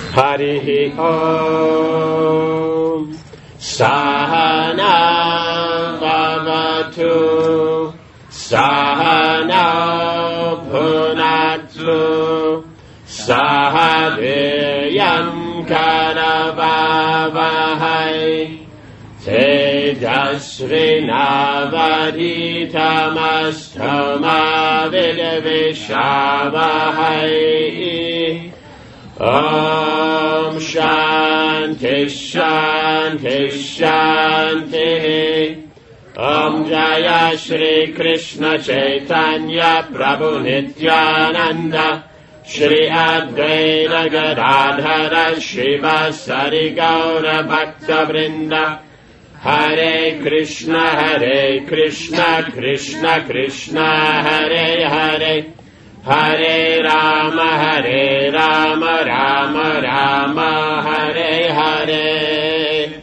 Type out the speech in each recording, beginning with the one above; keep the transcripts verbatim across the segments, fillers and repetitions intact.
Harihi Om. Sahana Bhavatu Sahana Bhunatsu Sahaviryam Karavavahai Tejasvinavadhitamastoma Vidvishavahai. Om Shanti Shanti Shanti. Om Jaya Shri Krishna Chaitanya Prabhu Nityananda Shri Advaita Gadadhara Shivasari Gaura Bhakta Vrinda. Hare Krishna Hare Krishna Krishna Krishna Hare Hare Hare Rama Hare Rama Rama Rama Hare Hare.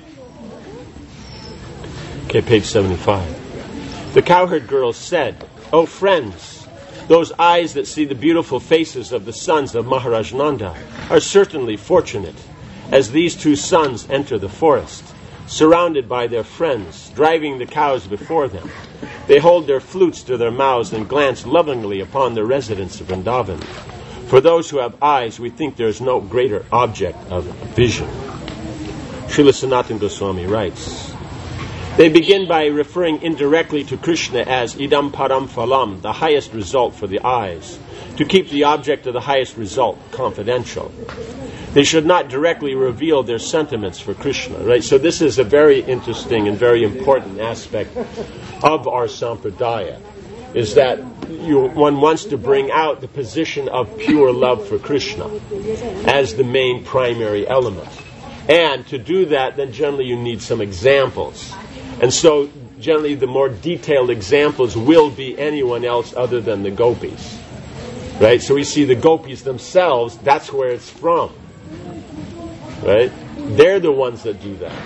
Okay, page seventy-five. The cowherd girl said, "O friends, those eyes that see the beautiful faces of the sons of Maharaj Nanda are certainly fortunate, as these two sons enter the forest, surrounded by their friends, driving the cows before them. They hold their flutes to their mouths and glance lovingly upon the residents of Vrindavan. For those who have eyes, we think there is no greater object of vision." Srila Sanatana Goswami writes, they begin by referring indirectly to Krishna as Idam Param Phalam, the highest result for the eyes, to keep the object of the highest result confidential. They should not directly reveal their sentiments for Krishna, right? So this is a very interesting and very important aspect of our sampradaya, is that you, one wants to bring out the position of pure love for Krishna as the main primary element. And to do that, then generally you need some examples. And so generally the more detailed examples will be anyone else other than the gopis. Right? So we see the gopis themselves, that's where it's from. Right? They're the ones that do that.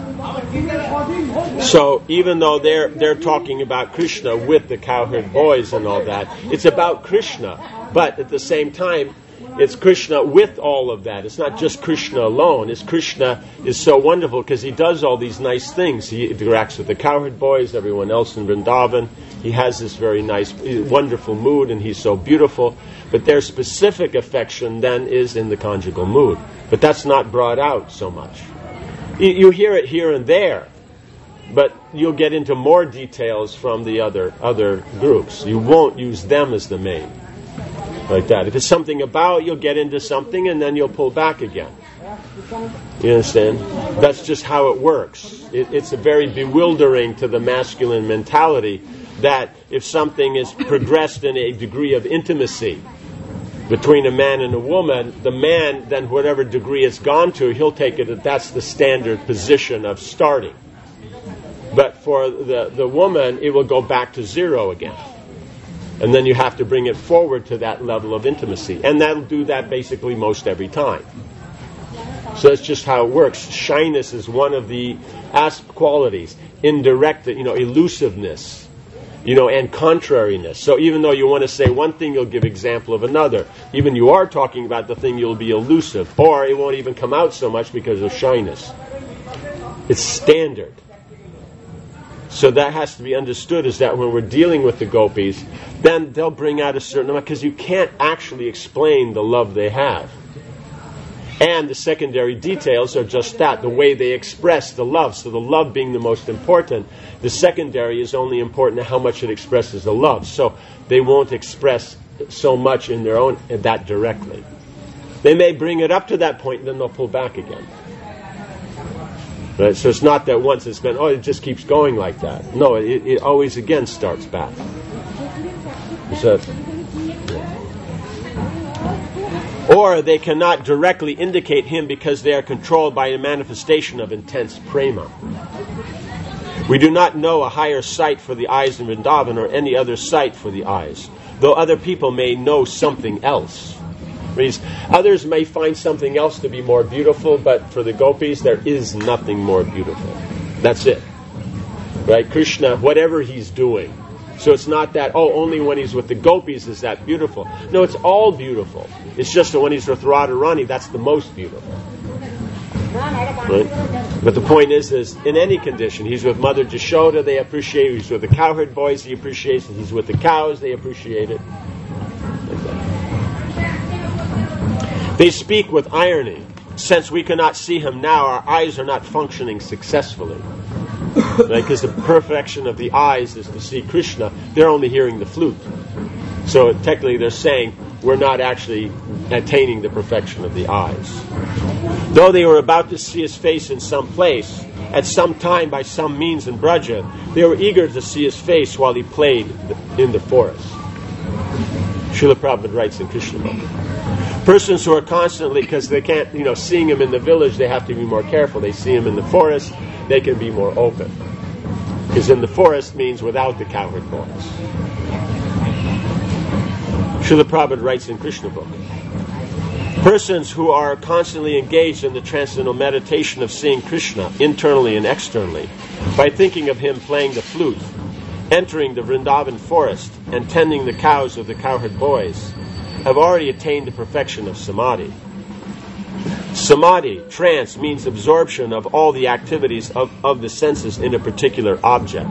So even though they're they're talking about Krishna with the cowherd boys and all that, it's about Krishna. But at the same time, it's Krishna with all of that. It's not just Krishna alone. It's Krishna is so wonderful because he does all these nice things. He interacts with the cowherd boys, everyone else in Vrindavan. He has this very nice, wonderful mood, and he's so beautiful. But their specific affection then is in the conjugal mood. But that's not brought out so much. You, you hear it here and there, but you'll get into more details from the other other groups. You won't use them as the main. Like that. If it's something about, you'll get into something and then you'll pull back again. You understand? That's just how it works. It, it's a very bewildering to the masculine mentality that if something is progressed in a degree of intimacy between a man and a woman, the man, then whatever degree it's gone to, he'll take it that that's the standard position of starting. But for the, the woman, it will go back to zero again. And then you have to bring it forward to that level of intimacy. And that'll do that basically most every time. So that's just how it works. Shyness is one of the asp qualities. Indirect, you know, elusiveness, you know, and contrariness. So even though you want to say one thing, you'll give example of another. Even you are talking about the thing, you'll be elusive. Or it won't even come out so much because of shyness. It's standard. So that has to be understood, is that when we're dealing with the gopis, then they'll bring out a certain amount, because you can't actually explain the love they have. And the secondary details are just that, the way they express the love. So the love being the most important, the secondary is only important to how much it expresses the love. So they won't express so much in their own that directly. They may bring it up to that point, and then they'll pull back again. Right? So it's not that once it's been, oh, it just keeps going like that. No, it, it always again starts back. So, or they cannot directly indicate him because they are controlled by a manifestation of intense prema. We do not know a higher sight for the eyes in Vrindavan or any other sight for the eyes, though other people may know something else. Others may find something else to be more beautiful, but for the gopis, there is nothing more beautiful. That's it. Right? Krishna, whatever he's doing. So it's not that, oh, only when he's with the gopis is that beautiful. No, it's all beautiful. It's just that when he's with Radharani, that's the most beautiful. Right? But the point is, is in any condition, he's with Mother Jashoda, they appreciate it. He's with the cowherd boys, he appreciates it. He's with the cows, they appreciate it. They speak with irony. Since we cannot see him now, our eyes are not functioning successfully. Because right? The perfection of the eyes is to see Krishna. They're only hearing the flute. So technically they're saying we're not actually attaining the perfection of the eyes. Though they were about to see his face in some place, at some time by some means in Braja, they were eager to see his face while he played in the forest. Srila Prabhupada writes in Krishna Book. Persons who are constantly, because they can't, you know, seeing him in the village, they have to be more careful. They see him in the forest, they can be more open. Because in the forest means without the cowherd boys. Srila Prabhupada writes in Krishna Book. Persons who are constantly engaged in the transcendental meditation of seeing Krishna internally and externally, by thinking of him playing the flute, entering the Vrindavan forest, and tending the cows of the cowherd boys, have already attained the perfection of samadhi. Samadhi, trance, means absorption of all the activities of, of the senses in a particular object.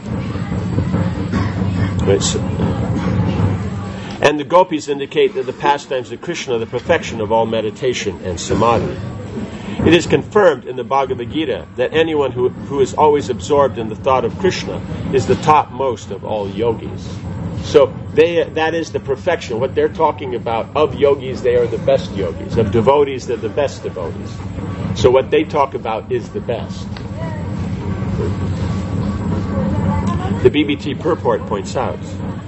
Right, so, and the gopis indicate that the pastimes of Krishna are the perfection of all meditation and samadhi. It is confirmed in the Bhagavad Gita that anyone who, who is always absorbed in the thought of Krishna is the topmost of all yogis. So they, that is the perfection. What they're talking about of yogis, they are the best yogis. Of devotees, they're the best devotees. So what they talk about is the best. The B B T purport points out,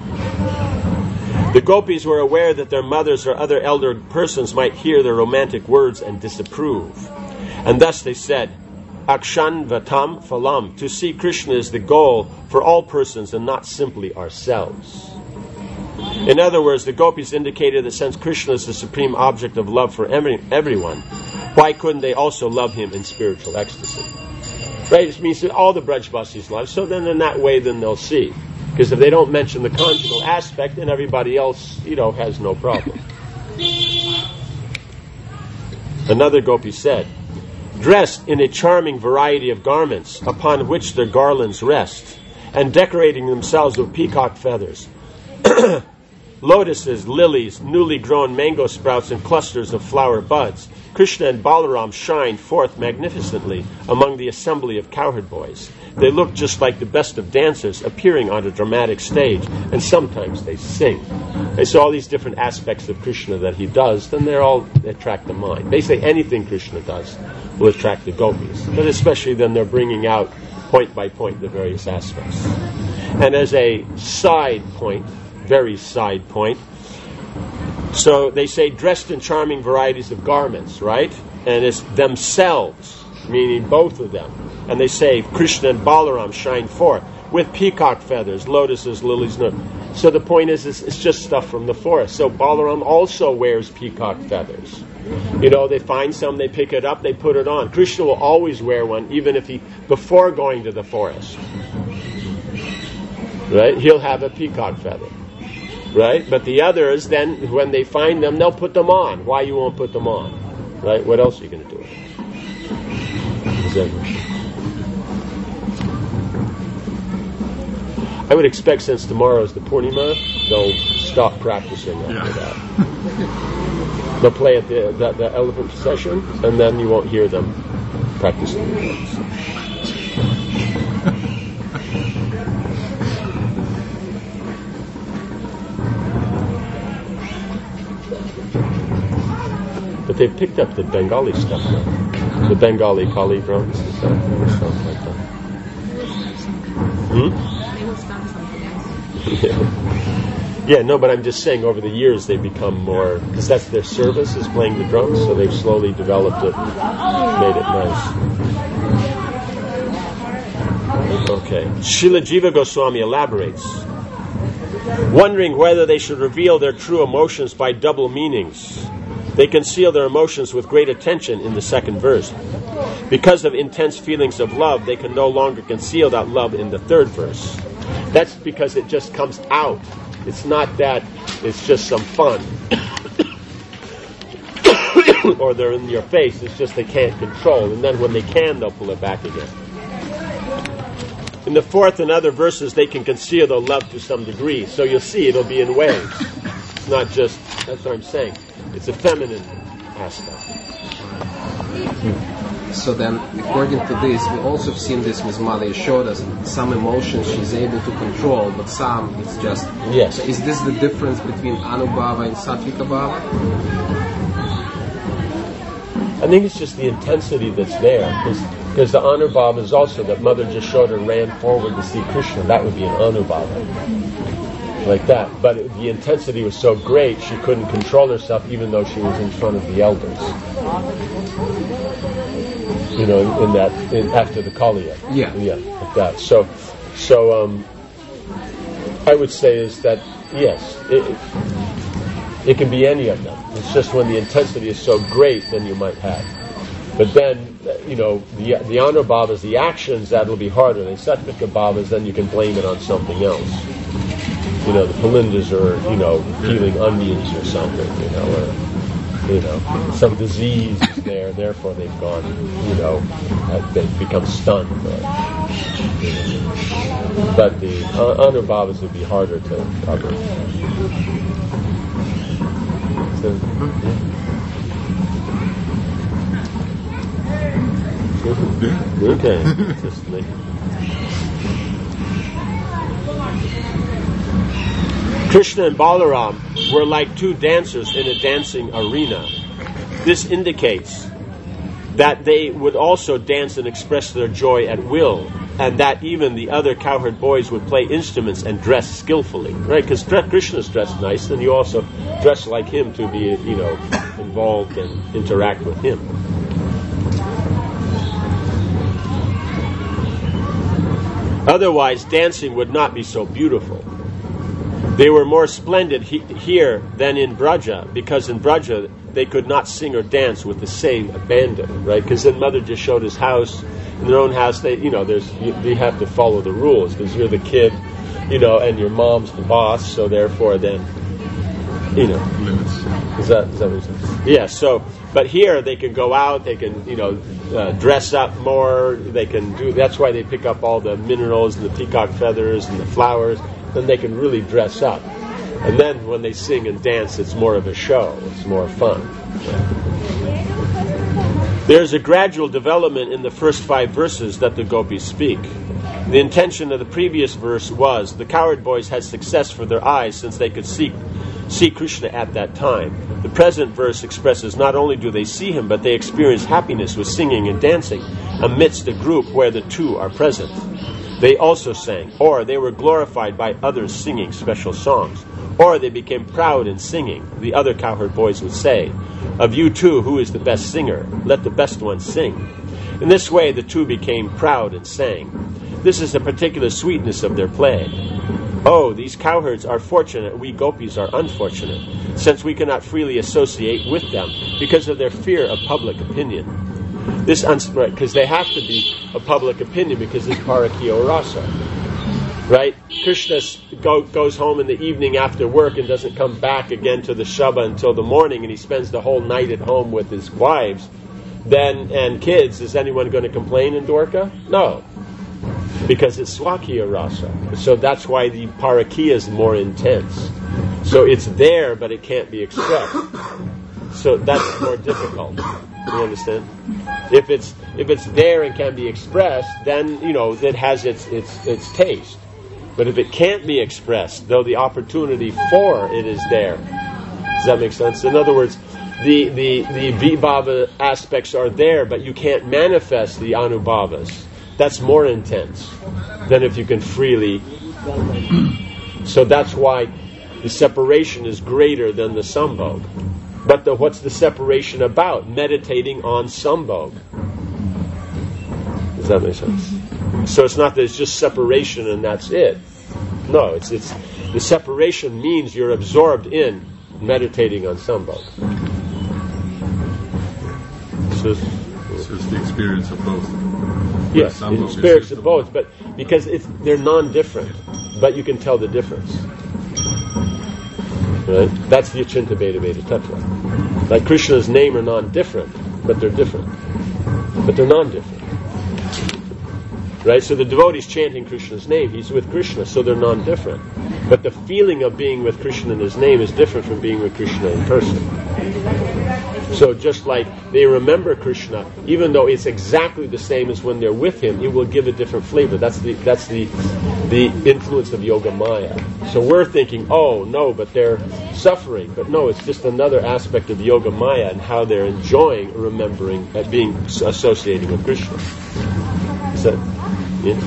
the gopis were aware that their mothers or other elder persons might hear their romantic words and disapprove. And thus they said, Akshan Vatam Phalam, to see Krishna is the goal for all persons and not simply ourselves. In other words, the gopis indicated that since Krishna is the supreme object of love for every, everyone, why couldn't they also love him in spiritual ecstasy? Right? It means that all the Brajbasis love, so then in that way then they'll see. Because if they don't mention the conjugal aspect, then everybody else, you know, has no problem. Another gopi said, dressed in a charming variety of garments upon which their garlands rest, and decorating themselves with peacock feathers, lotuses, lilies, newly grown mango sprouts, and clusters of flower buds, Krishna and Balaram shine forth magnificently among the assembly of cowherd boys. They look just like the best of dancers appearing on a dramatic stage, and sometimes they sing. And so all these different aspects of Krishna that he does, then they're all they attract the mind. Basically anything Krishna does will attract the gopis, but especially then they're bringing out point by point the various aspects. And as a side point, very side point, so they say dressed in charming varieties of garments, right? And it's themselves, meaning both of them. And they say Krishna and Balaram shine forth with peacock feathers, lotuses, lilies. No. So the point is, it's, it's just stuff from the forest. So Balaram also wears peacock feathers. You know, they find some, they pick it up, they put it on. Krishna will always wear one, even if he, before going to the forest. Right? He'll have a peacock feather. Right? But the others, then, when they find them, they'll put them on. Why you won't put them on? Right? What else are you going to do? Exactly. I would expect since tomorrow is the Purnima, they'll stop practicing after yeah. that. They'll play at the, the, the elephant procession, and then you won't hear them practicing the drums. But they've picked up the Bengali stuff now. The Bengali Kali drums and stuff, and stuff like that. Hmm? Yeah. yeah, no, but I'm just saying over the years they've become more, because that's their service is playing the drums, so they've slowly developed it, made it nice. Okay. Srila Jiva Goswami elaborates, wondering whether they should reveal their true emotions by double meanings. They conceal their emotions with great attention in the second verse. Because of intense feelings of love, they can no longer conceal that love in the third verse. That's because it just comes out. It's not that it's just some fun. or they're in your face. It's just they can't control. And then when they can, they'll pull it back again. In the fourth and other verses, they can conceal their love to some degree. So you'll see it'll be in waves. It's not just, that's what I'm saying. It's a feminine aspect. So then, according to this, we also have seen this with Mother Yashoda. Some emotions she's able to control, but some it's just... Yes. So is this the difference between Anubhava and Sattvika Bhava? I think it's just the intensity that's there. Because the Anubhava is also that Mother Yashoda ran forward to see Krishna. That would be an Anubhava. Like that. But it, the intensity was so great, she couldn't control herself even though she was in front of the elders. You know, in, in that, in, after the Kaliya. Yeah. Yeah, like that. So, so um, I would say is that, yes, it, it, it can be any of them. It's just when the intensity is so great, then you might have. But then, you know, the the Anubhavas, the actions, that'll be harder. The Sattvika Bhavas, then you can blame it on something else. You know, the Palindas are, you know, peeling onions or something, you know, or, you know, some disease is there, therefore they've gone, you know, they've become stunned. Or, you know. But the uh, Anubhavas would be harder to cover. So, yeah. Okay. Just make Krishna and Balaram were like two dancers in a dancing arena. This indicates that they would also dance and express their joy at will, and that even the other cowherd boys would play instruments and dress skillfully, right? Because Krishna's dressed nice, and you also dress like him to be, you know, involved and interact with him. Otherwise, dancing would not be so beautiful. They were more splendid he- here than in Braja, because in Braja they could not sing or dance with the same abandon, right? Because in Mother Yashoda's house, in their own house, they, you know, there's you, they have to follow the rules because you're the kid, you know, and your mom's the boss, so therefore then, you know, limits. Is that is that what you're saying? Yeah. So, but here they can go out, they can, you know, uh, dress up more. They can do. That's why they pick up all the minerals and the peacock feathers and the flowers. Then they can really dress up. And then when they sing and dance, it's more of a show. It's more fun. There's a gradual development in the first five verses that the gopis speak. The intention of the previous verse was the cowherd boys had success for their eyes since they could see, see Krishna at that time. The present verse expresses not only do they see him, but they experience happiness with singing and dancing amidst a group where the two are present. They also sang, or they were glorified by others singing special songs, or they became proud in singing. The other cowherd boys would say, "Of you two, who is the best singer? Let the best one sing." In this way, the two became proud and sang. This is the particular sweetness of their play. Oh, these cowherds are fortunate, we gopis are unfortunate, since we cannot freely associate with them because of their fear of public opinion. This right, because they have to be a public opinion because it's Parakya Rasa, right? Krishna go, goes home in the evening after work and doesn't come back again to the Shaba until the morning, and he spends the whole night at home with his wives, then and kids. Is anyone going to complain in Dwarka? No, because it's Swakya Rasa. So that's why the Parakya is more intense. So it's there, but it can't be expressed. So that's more difficult. You understand? If it's if it's there and can be expressed, then you know it has its its its taste. But if it can't be expressed, though the opportunity for it is there, does that make sense? In other words, the the the vibhava aspects are there, but you can't manifest the anubhavas. That's more intense than if you can freely. So that's why the separation is greater than the sambhog. But the, what's the separation about? Meditating on sambhog. Does that make sense? So it's not that it's just separation and that's it. No, it's it's the separation means you're absorbed in meditating on sambhog. So, so it's the experience of both. Yes, the experience of both, but because it's they're non-different, but you can tell the difference. Right? That's the Achinta Bheda Bheda Tattva. Like Krishna's name are non-different, but they're different. But they're non-different. Right? So the devotee's chanting Krishna's name, he's with Krishna, so they're non-different. But the feeling of being with Krishna in his name is different from being with Krishna in person. So just like they remember Krishna, even though it's exactly the same as when they're with him, it will give a different flavor. That's the that's the the influence of Yoga Maya. So we're thinking, oh no, but they're suffering. But no, it's just another aspect of Yoga Maya and how they're enjoying remembering uh, being associated with Krishna. Is that, yeah?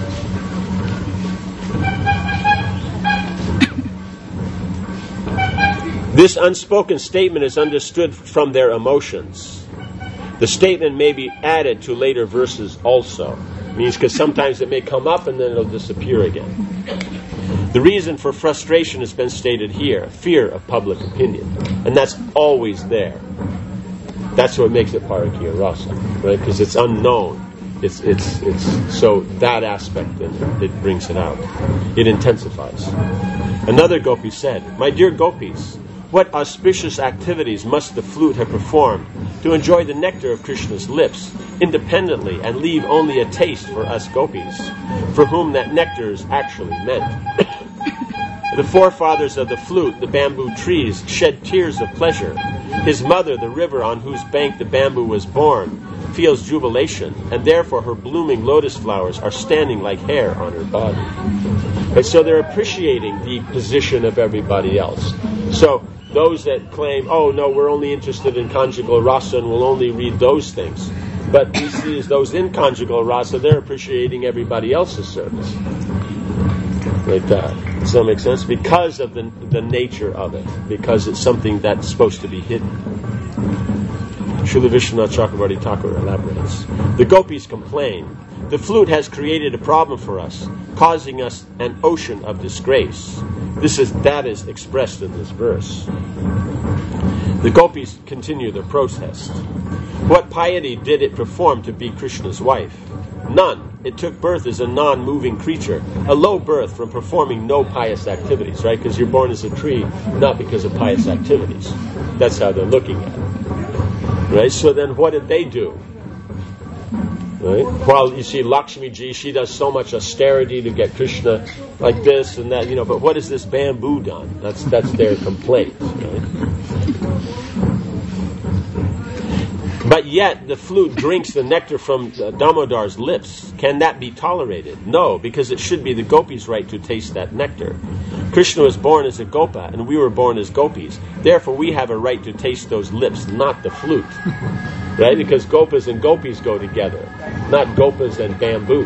This unspoken statement is understood from their emotions. The statement may be added to later verses also. It means because sometimes it may come up and then it'll disappear again. The reason for frustration has been stated here, fear of public opinion. And that's always there. That's what makes it Parakya Rasa, right? Because it's unknown. It's it's it's so that aspect then it brings it out. It intensifies. Another gopi said, "My dear gopis, what auspicious activities must the flute have performed to enjoy the nectar of Krishna's lips independently and leave only a taste for us gopis, for whom that nectar is actually meant." The forefathers of the flute, the bamboo trees, shed tears of pleasure. His mother, the river on whose bank the bamboo was born, feels jubilation, and therefore her blooming lotus flowers are standing like hair on her body. And so they're appreciating the position of everybody else. So those that claim, oh no, we're only interested in conjugal rasa and we'll only read those things. But we see as those in conjugal rasa, they're appreciating everybody else's service. Like that. Does that make sense? Because of the, the nature of it. Because it's something that's supposed to be hidden. Srila Vishwanath Chakravarti Thakur elaborates. The gopis complain, the flute has created a problem for us, causing us an ocean of disgrace. This is that is expressed in this verse. The gopis continue their protest. What piety did it perform to be Krishna's wife? None. It took birth as a non-moving creature, a low birth from performing no pious activities, right? Because you're born as a tree, not because of pious activities. That's how they're looking at it. Right? So then what did they do? Right? While you see Lakshmi Ji, she does so much austerity to get Krishna like this and that, you know, but what has this bamboo done? That's that's their complaint. Right? But yet the flute drinks the nectar from uh, Damodar's lips. Can that be tolerated? No, because it should be the gopis' right to taste that nectar. Krishna was born as a gopa, and we were born as gopis. Therefore, we have a right to taste those lips, not the flute. Right? Because gopas and gopis go together, not gopas and bamboo.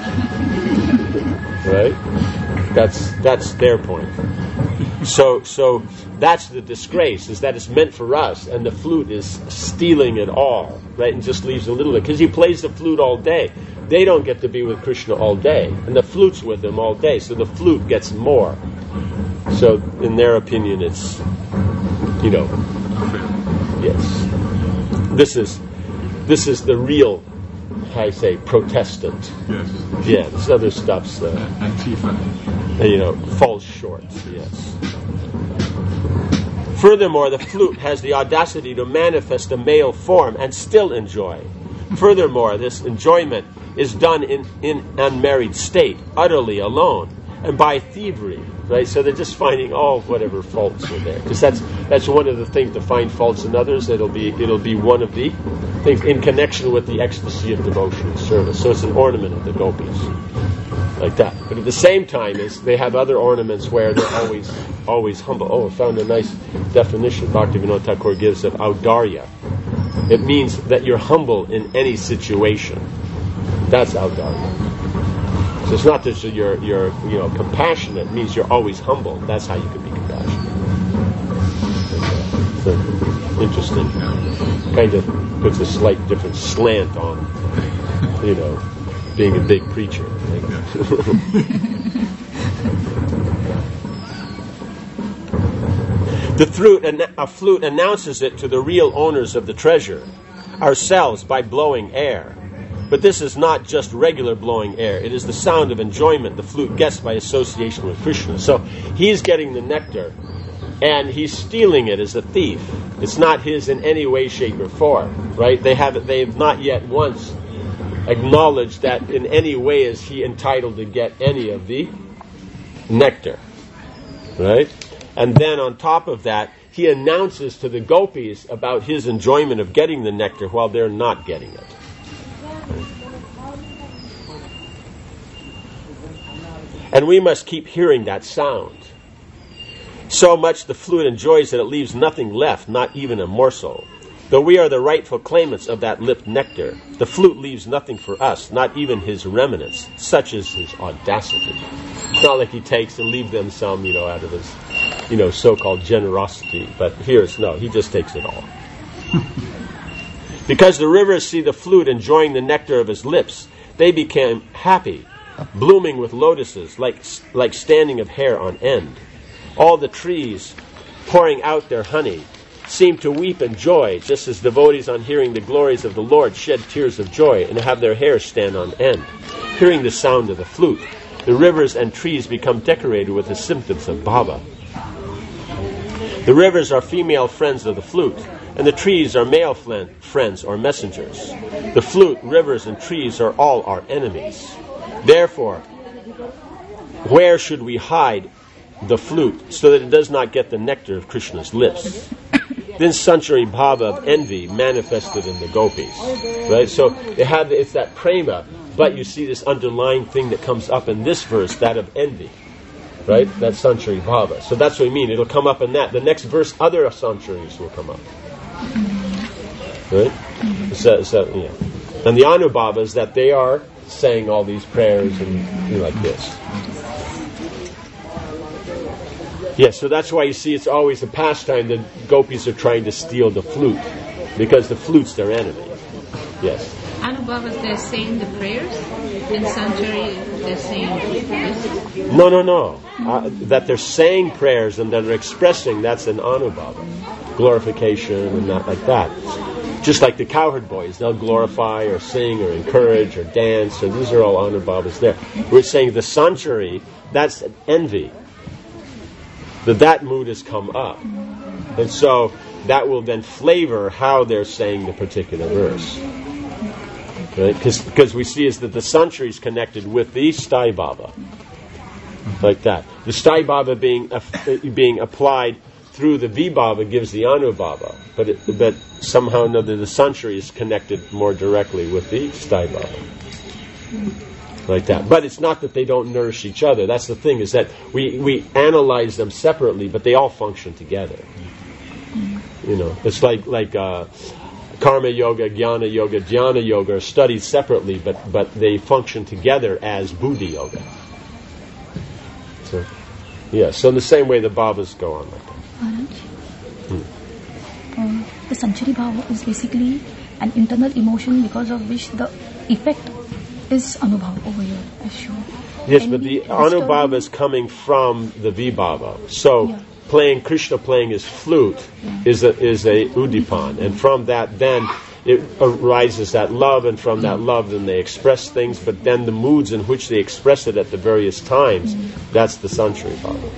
Right? That's that's their point. So so that's the disgrace, is that it's meant for us, and the flute is stealing it all, right? And just leaves a little bit, because he plays the flute all day. They don't get to be with Krishna all day, and the flute's with him all day, so the flute gets more. So in their opinion, it's, you know, yes. This is this is the real, how I say, Protestant. Yes. Yeah, this other stuff's, uh, Antifa. you know, falls short, yes. Furthermore, the flute has the audacity to manifest a male form and still enjoy. Furthermore, this enjoyment is done in, in unmarried state, utterly alone, and by thievery, right? So they're just finding all whatever faults are there, because that's that's one of the things, to find faults in others. It'll be it'll be one of the things in connection with the ecstasy of devotion and service. So it's an ornament of the gopis, like that. But at the same time, is they have other ornaments where they're always always humble. Oh, I found a nice definition Bhaktivinoda Thakur gives of audarya. It means that you're humble in any situation. That's audarya. So it's not that you're you're you know compassionate. It means you're always humble. That's how you can be compassionate. So, interesting. Kind of puts a slight different slant on, you know, being a big preacher. Right? The flute, a flute announces it to the real owners of the treasure, ourselves, by blowing air. But this is not just regular blowing air. It is the sound of enjoyment the flute gets by association with Krishna. So he's getting the nectar and he's stealing it as a thief. It's not his in any way, shape, or form, right? They have they have not yet once acknowledged that in any way is he entitled to get any of the nectar, right? And then on top of that, he announces to the gopis about his enjoyment of getting the nectar while they're not getting it. And we must keep hearing that sound. So much the flute enjoys that it leaves nothing left, not even a morsel. Though we are the rightful claimants of that lipped nectar, the flute leaves nothing for us, not even his remnants. Such is his audacity. It's not like he takes and leaves them some, you know, out of his, you know, so-called generosity. But here's, no, he just takes it all. Because the rivers see the flute enjoying the nectar of his lips, they became happy, blooming with lotuses, like like standing of hair on end. All the trees, pouring out their honey, seem to weep in joy, just as devotees on hearing the glories of the Lord shed tears of joy and have their hair stand on end. Hearing the sound of the flute, the rivers and trees become decorated with the symptoms of bhava. The rivers are female friends of the flute, and the trees are male friends or messengers. The flute, rivers, and trees are all our enemies. Therefore, where should we hide the flute so that it does not get the nectar of Krishna's lips? Then sanchari bhava of envy manifested in the gopis. Right? So they have it's that prema, but you see this underlying thing that comes up in this verse, that of envy. Right? That's sanchari bhava. So that's what we mean. It'll come up in that. The next verse, other sancharis will come up. Right? So, so, yeah. And the anubhava is that they are saying all these prayers and you know, like this. Yes, so that's why you see it's always a pastime that gopis are trying to steal the flute, because the flute's their enemy. Yes. Anubhavas, they're saying the prayers, and Sanchari, they're saying this? No, no, no. Uh, that they're saying prayers and that they're expressing, that's an anubhava. Glorification and that, like that. Just like the cowherd boys, they'll glorify or sing or encourage or dance, so these are all anubhavas there. We're saying the sanchari, that's envy. That that mood has come up. And so that will then flavor how they're saying the particular verse. Right? Because we see is that the sanchari is connected with the sthai bhava. Like that. The sthai bhava being, uh, being applied through the vibhava gives the anubhava. But, it, but somehow or another the sanchari is connected more directly with the sthai bhava. Like that. But it's not that they don't nourish each other. That's the thing, is that we, we analyze them separately, but they all function together. You know, it's like like uh, karma yoga, jnana yoga, dhyana yoga are studied separately, but, but they function together as buddhi yoga. So, yeah, so in the same way the bhavas go on like that. Maharaj, hmm. uh, the sanchari bhava is basically an internal emotion because of which the effect is anubhava over here, as shown. Yes, but the anubhava is coming from the vibhava. So yeah. playing Krishna playing his flute yeah. is a is a udipan, and from that then it arises that love, and from that love then they express things. But then the moods in which they express it at the various times, mm. that's the sanchari bhava.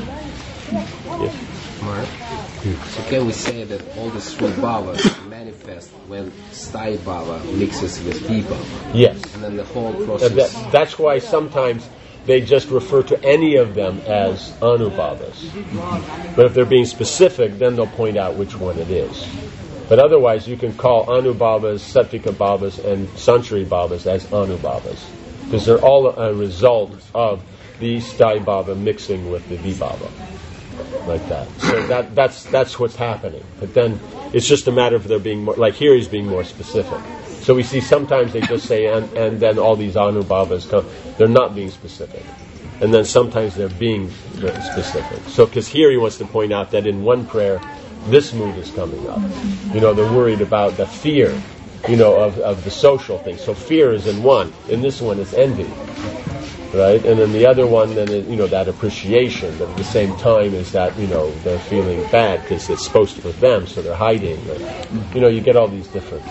Mm. Yeah. Mark, so can we say that all the three bhavas manifest when sthai bhava mixes with vibhava? Yes. And then the whole process... Uh, that, that's why sometimes they just refer to any of them as anubhavas. Mm-hmm. But if they're being specific, then they'll point out which one it is. But otherwise, you can call anubhavas, sattvika bhavas, and sanchari bhavas as anubhavas. Because they're all a result of the sthai bhava mixing with the vibhava. Like that. So that that's that's what's happening. But then it's just a matter of there being more, like here he's being more specific. So we see sometimes they just say and, and then all these anubhavas come. They're not being specific. And then sometimes they're being specific. So because here he wants to point out that in one prayer this mood is coming up. You know, they're worried about the fear, you know, of, of the social thing. So fear is in one. In this one it's envy. Right, and then the other one, then it, you know, that appreciation, but at the same time is that, you know, they're feeling bad because it's supposed to be them, so they're hiding. Or, you know, you get all these different.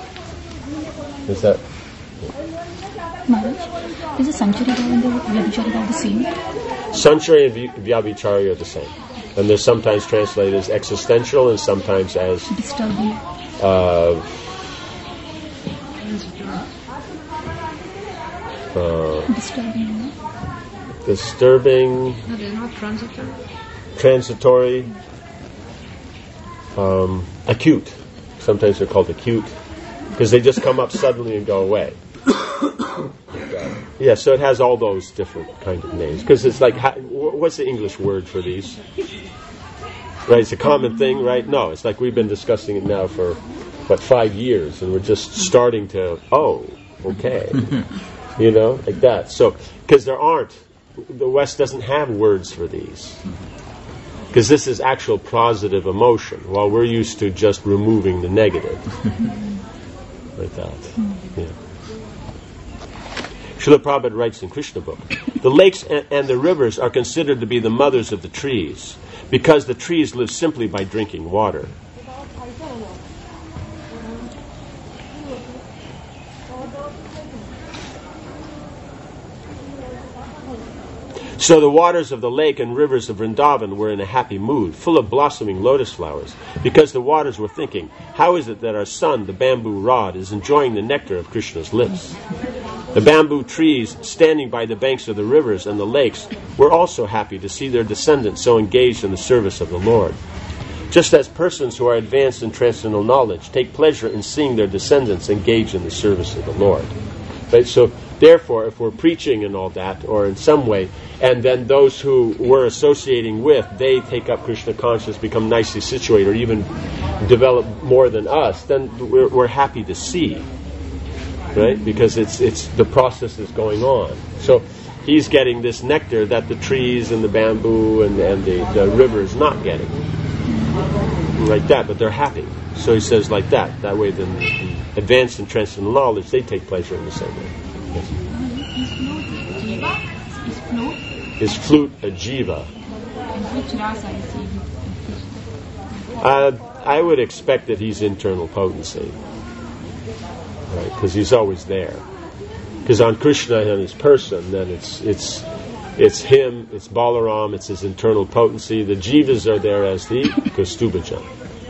Is that? Yeah. Maharaj, is the sanchari bhava and the vyabhichari bhava the same? Sanchari and vyabhichari are the same. And they're sometimes translated as existential and sometimes as disturbing. Uh, uh, disturbing. Disturbing. No, they're not transitory. Transitory. Um, acute. Sometimes they're called acute because they just come up suddenly and go away. Yeah, so it has all those different kind of names because it's like, how, what's the English word for these? Right, it's a common thing, right? No, it's like we've been discussing it now for what five years, and we're just starting to oh, okay, you know, like that. So because there aren't, the West doesn't have words for these. Because this is actual positive emotion, while we're used to just removing the negative. Like that. Yeah. Srila Prabhupada writes in Krishna book, the lakes and, and the rivers are considered to be the mothers of the trees, because the trees live simply by drinking water. So the waters of the lake and rivers of Vrindavan were in a happy mood, full of blossoming lotus flowers, because the waters were thinking, how is it that our son, the bamboo rod, is enjoying the nectar of Krishna's lips? The bamboo trees standing by the banks of the rivers and the lakes were also happy to see their descendants so engaged in the service of the Lord. Just as persons who are advanced in transcendental knowledge take pleasure in seeing their descendants engaged in the service of the Lord. Right? So, therefore, if we're preaching and all that, or in some way, and then those who we're associating with, they take up Krishna consciousness, become nicely situated, or even develop more than us, then we're, we're happy to see, right? Because it's it's the process is going on. So he's getting this nectar that the trees and the bamboo and, and the, the river is not getting, like that. But they're happy. So he says like that. That way, then the advanced in transcendental knowledge, they take pleasure in the same way. Yes. Is flute? Is flute a jiva? And which rasa is he? Uh, I would expect that he's internal potency, right? Because he's always there. Because on Krishna and his person, then it's it's it's him, it's Balaram, it's his internal potency. The jivas are there as the Kaustubhajan.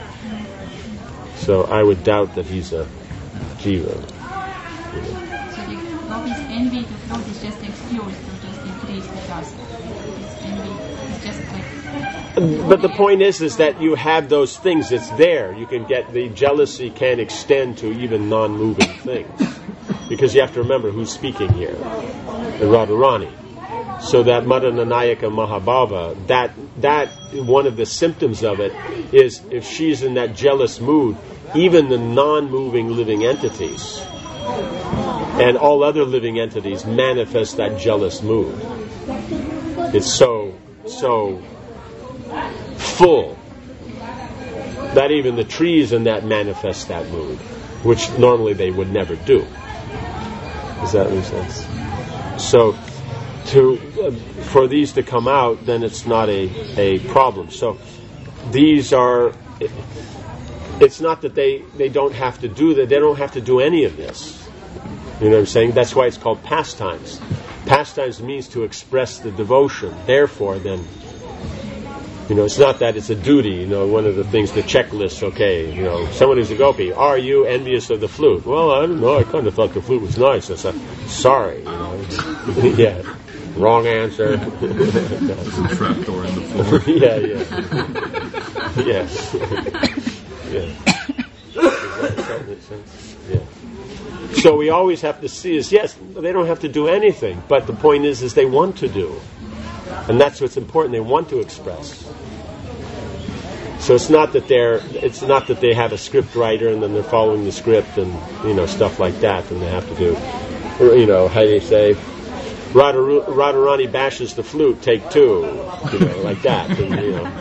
So I would doubt that he's a jiva. You know. So the gopis' envy to flute is just excused to just increase the rasa. His envy is just like. But the point is, is that you have those things. It's there. You can get the jealousy can extend to even non-moving things, because you have to remember who's speaking here, the Radharani. So that Madananayaka Mahabhava, that that one of the symptoms of it is if she's in that jealous mood, even the non-moving living entities and all other living entities manifest that jealous mood. It's so so full that even the trees in that manifest that mood, which normally they would never do. Does that make sense? So to uh, for these to come out, then it's not a, a problem. So these are, it's not that they, they don't have to do that, they don't have to do any of this. You know what I'm saying? That's why it's called pastimes. Pastimes means to express the devotion. Therefore, then, you know, it's not that it's a duty. You know, one of the things, the checklist, okay, you know, someone who's a gopi, are you envious of the flute? Well, I don't know, I kind of thought the flute was nice. I said, sorry, you know. Yeah, wrong answer. There's a trapdoor in the floor. Yeah, yeah. Yes. Yeah. Does that make sense? Yeah. So we always have to see is, yes, they don't have to do anything, but the point is, is they want to do. And that's what's important, they want to express. So it's not that they're, it's not that they have a script writer and then they're following the script and, you know, stuff like that, and they have to do, you know, how do you say, Radha, Radharani bashes the flute, take two, you know, like that, and, you know,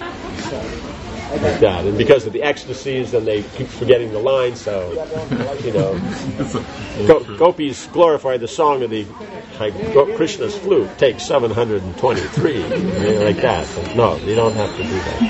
like that. And because of the ecstasies, then they keep forgetting the line, so, you know, Go, gopis glorify the song of the like, Krishna's flute, take seven hundred twenty-three, you know, like that. But no, you don't have to do that.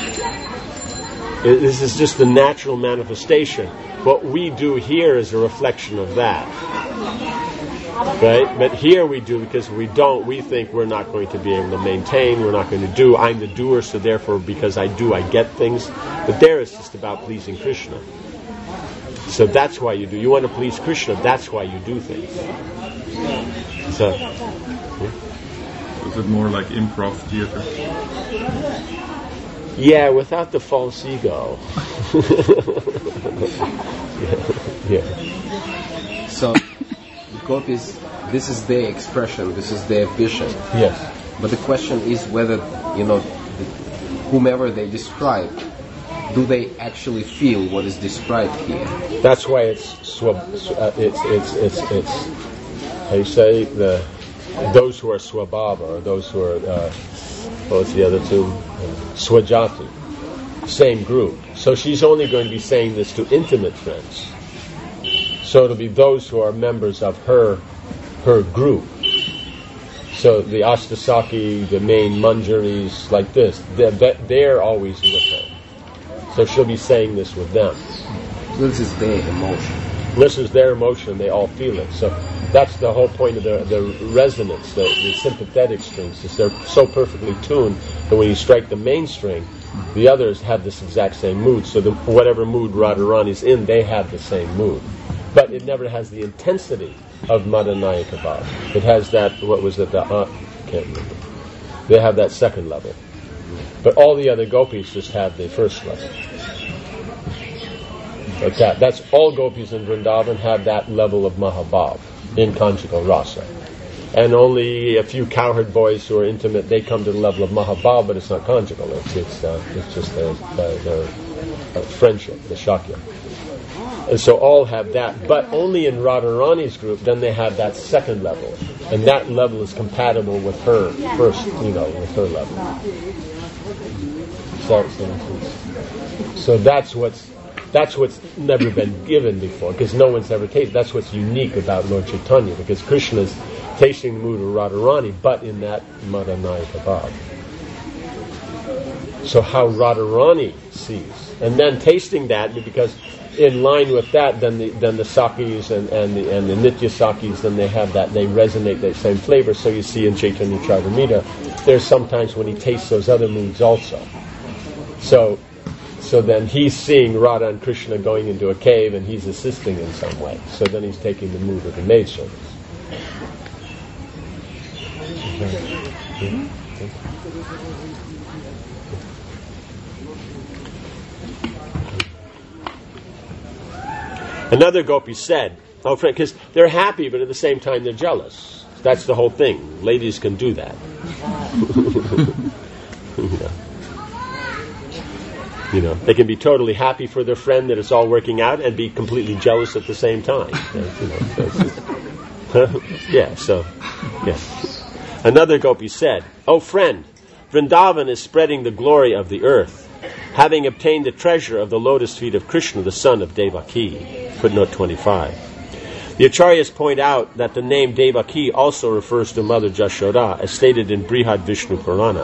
It, this is just the natural manifestation. What we do here is a reflection of that. Right? But here we do, because if we don't, we think we're not going to be able to maintain, we're not going to do. I'm the doer, so therefore because I do, I get things. But there it's just about pleasing Krishna. So that's why you do. You want to please Krishna, that's why you do things. So, is it more like improv theater? Yeah, without the false ego. yeah. yeah. So, gopis, this is their expression, this is their vision. Yes. But the question is whether, you know, whomever they describe, do they actually feel what is described here? That's why it's swab, uh, it's it's it's it's how you say the those who are swabhava, or those who are uh, what's the other two uh, swajati, same group. So she's only going to be saying this to intimate friends. So it'll be those who are members of her her group. So the Ashtasaki, the main Manjaris, like this, they're, they're always with her. So she'll be saying this with them. This is their emotion. This is their emotion. They all feel it. So that's the whole point of the, the resonance, the, the sympathetic strings. Is they're so perfectly tuned that when you strike the main string, the others have this exact same mood. So the, whatever mood Radharani's in, they have the same mood. But it never has the intensity of Madanayaka Bhav. It has that, what was it, the, uh, can't remember. They have that second level. But all the other gopis just have the first level. Like that. That's all gopis in Vrindavan have that level of Mahabhav in conjugal rasa. And only a few cowherd boys who are intimate, they come to the level of Mahabhav, but it's not conjugal. It's it's, uh, it's just their, their, their uh, friendship, the Shakya. And so all have that, but only in Radharani's group, then they have that second level. And that level is compatible with her first, you know, with her level. So, so that's what's that's what's never been given before, because no one's ever tasted. That's what's unique about Lord Chaitanya, because Krishna's tasting the mood of Radharani, but in that Madanayaka Bhav. So how Radharani sees, and then tasting that, because in line with that, then the then the Sakis and, and the and the Nitya Sakis, then they have that, they resonate that same flavor. So you see in Chaitanya Charitamrita, there's sometimes when he tastes those other moods also. So so then he's seeing Radha and Krishna going into a cave, and he's assisting in some way. So then he's taking the mood of the maidservants. Mm-hmm. Another gopi said, oh friend, because they're happy, but at the same time they're jealous. That's the whole thing. Ladies can do that. you, know. you know, they can be totally happy for their friend that it's all working out, and be completely jealous at the same time. You know, so it's just, yeah. So, yeah. Another gopi said, oh friend, Vrindavan is spreading the glory of the earth, having obtained the treasure of the lotus feet of Krishna, the son of Devaki. Footnote twenty-five. The Acharyas point out that the name Devaki also refers to Mother Jashoda, as stated in Brihad Vishnu Purana.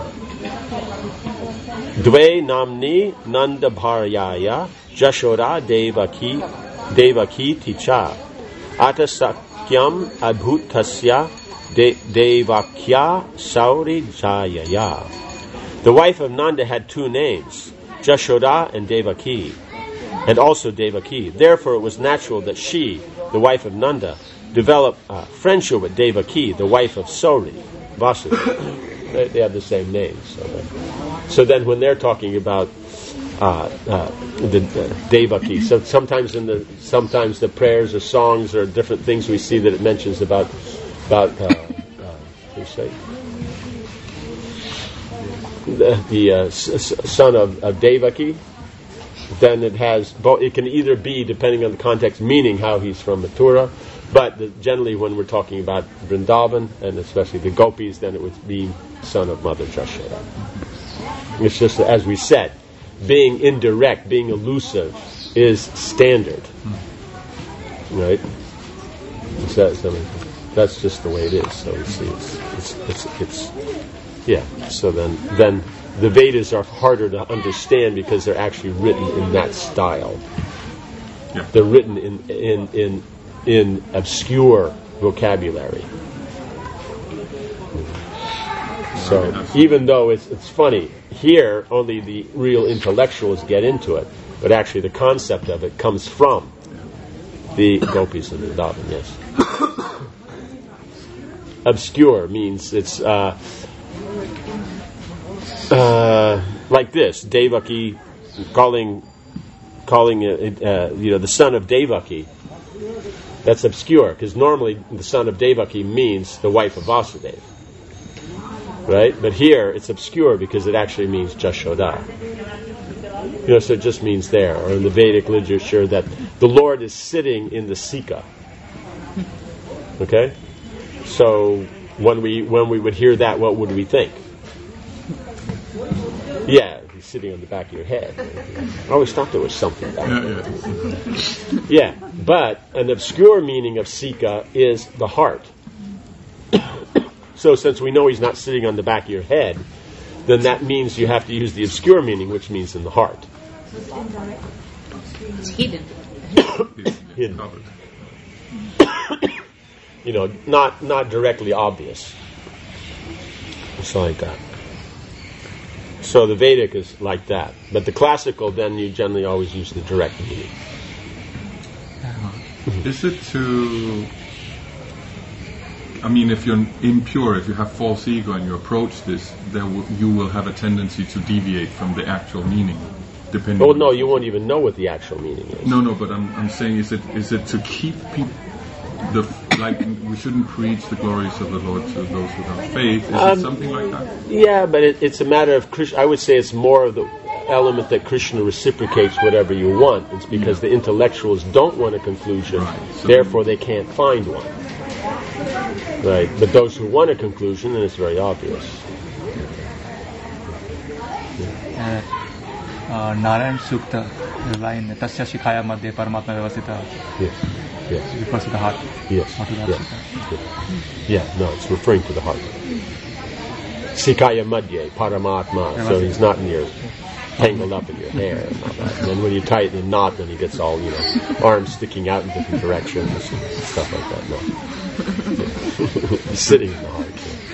Dve namni nanda bharyaya Jashoda Devaki Devaki ticha atasakyam adbhutasya Devakya Sauri Jayaya. The wife of Nanda had two names, Jashoda and Devaki, and also Devaki. Therefore, it was natural that she, the wife of Nanda, develop uh, friendship with Devaki, the wife of Sauri, Vasudeva. they, they have the same names. So then, so then when they're talking about uh, uh, the uh, Devaki, so sometimes in the sometimes the prayers or songs or different things we see that it mentions about about uh, uh, what do you say? The, the uh, s- s- son of, of Devaki. Then it has both. It can either be, depending on the context, meaning how he's from Mathura, but the, generally when we're talking about Vrindavan and especially the gopis, then it would be son of Mother Jashoda. It's just, as we said, being indirect, being elusive, is standard, right? So, so that's just the way it is. So we see, it's, it's, it's, it's yeah. So then, then. The Vedas are harder to understand because they're actually written in that style. Yeah. They're written in, in in in obscure vocabulary. So even though it's it's funny, here only the real intellectuals get into it, but actually the concept of it comes from the gopis and Vrindavan, yes. Obscure means it's uh, uh, like this, Devaki calling calling it, uh, you know, the son of Devaki. That's obscure, because normally the son of Devaki means the wife of Vasudeva. Right? But here it's obscure because it actually means Jashoda. You know, so it just means there. Or in the Vedic literature that the Lord is sitting in the Sika. Okay? So when we when we would hear that, what would we think? Yeah, he's sitting on the back of your head. I always thought there was something back there. Yeah, but an obscure meaning of Sika is the heart. So since we know he's not sitting on the back of your head, then that means you have to use the obscure meaning, which means in the heart. It's hidden. Hidden. You know, not not directly obvious. It's like that. So the Vedic is like that. But the classical, then you generally always use the direct meaning. Is it to... I mean, if you're impure, if you have false ego and you approach this, then w- you will have a tendency to deviate from the actual meaning, depending. Oh no, you won't even know what the actual meaning is. No, no, but I'm I'm saying, is it is it to keep people the like we shouldn't preach the glories of the Lord to those without faith? Is Um, it something like that? Yeah, but it, it's a matter of Krishna. I would say it's more of the element that Krishna reciprocates whatever you want. It's because the intellectuals don't want a conclusion, Right, so- therefore they can't find one. Right, but those who want a conclusion, then it's very obvious. Narayan Sukta, the line, Tasya Shikhaya Madhya Paramatma Vyavasita, Yes, yes, refers to the heart. yes, Not to the yes, Sukta. yes. Yeah, no, it's referring to the heart. Sikaya Madhya, Paramatma, so he's not in your, tangled up in your hair and all that. And then when you tighten the knot, then he gets all, you know, arms sticking out in different directions and stuff like that. No. He's sitting in the heart.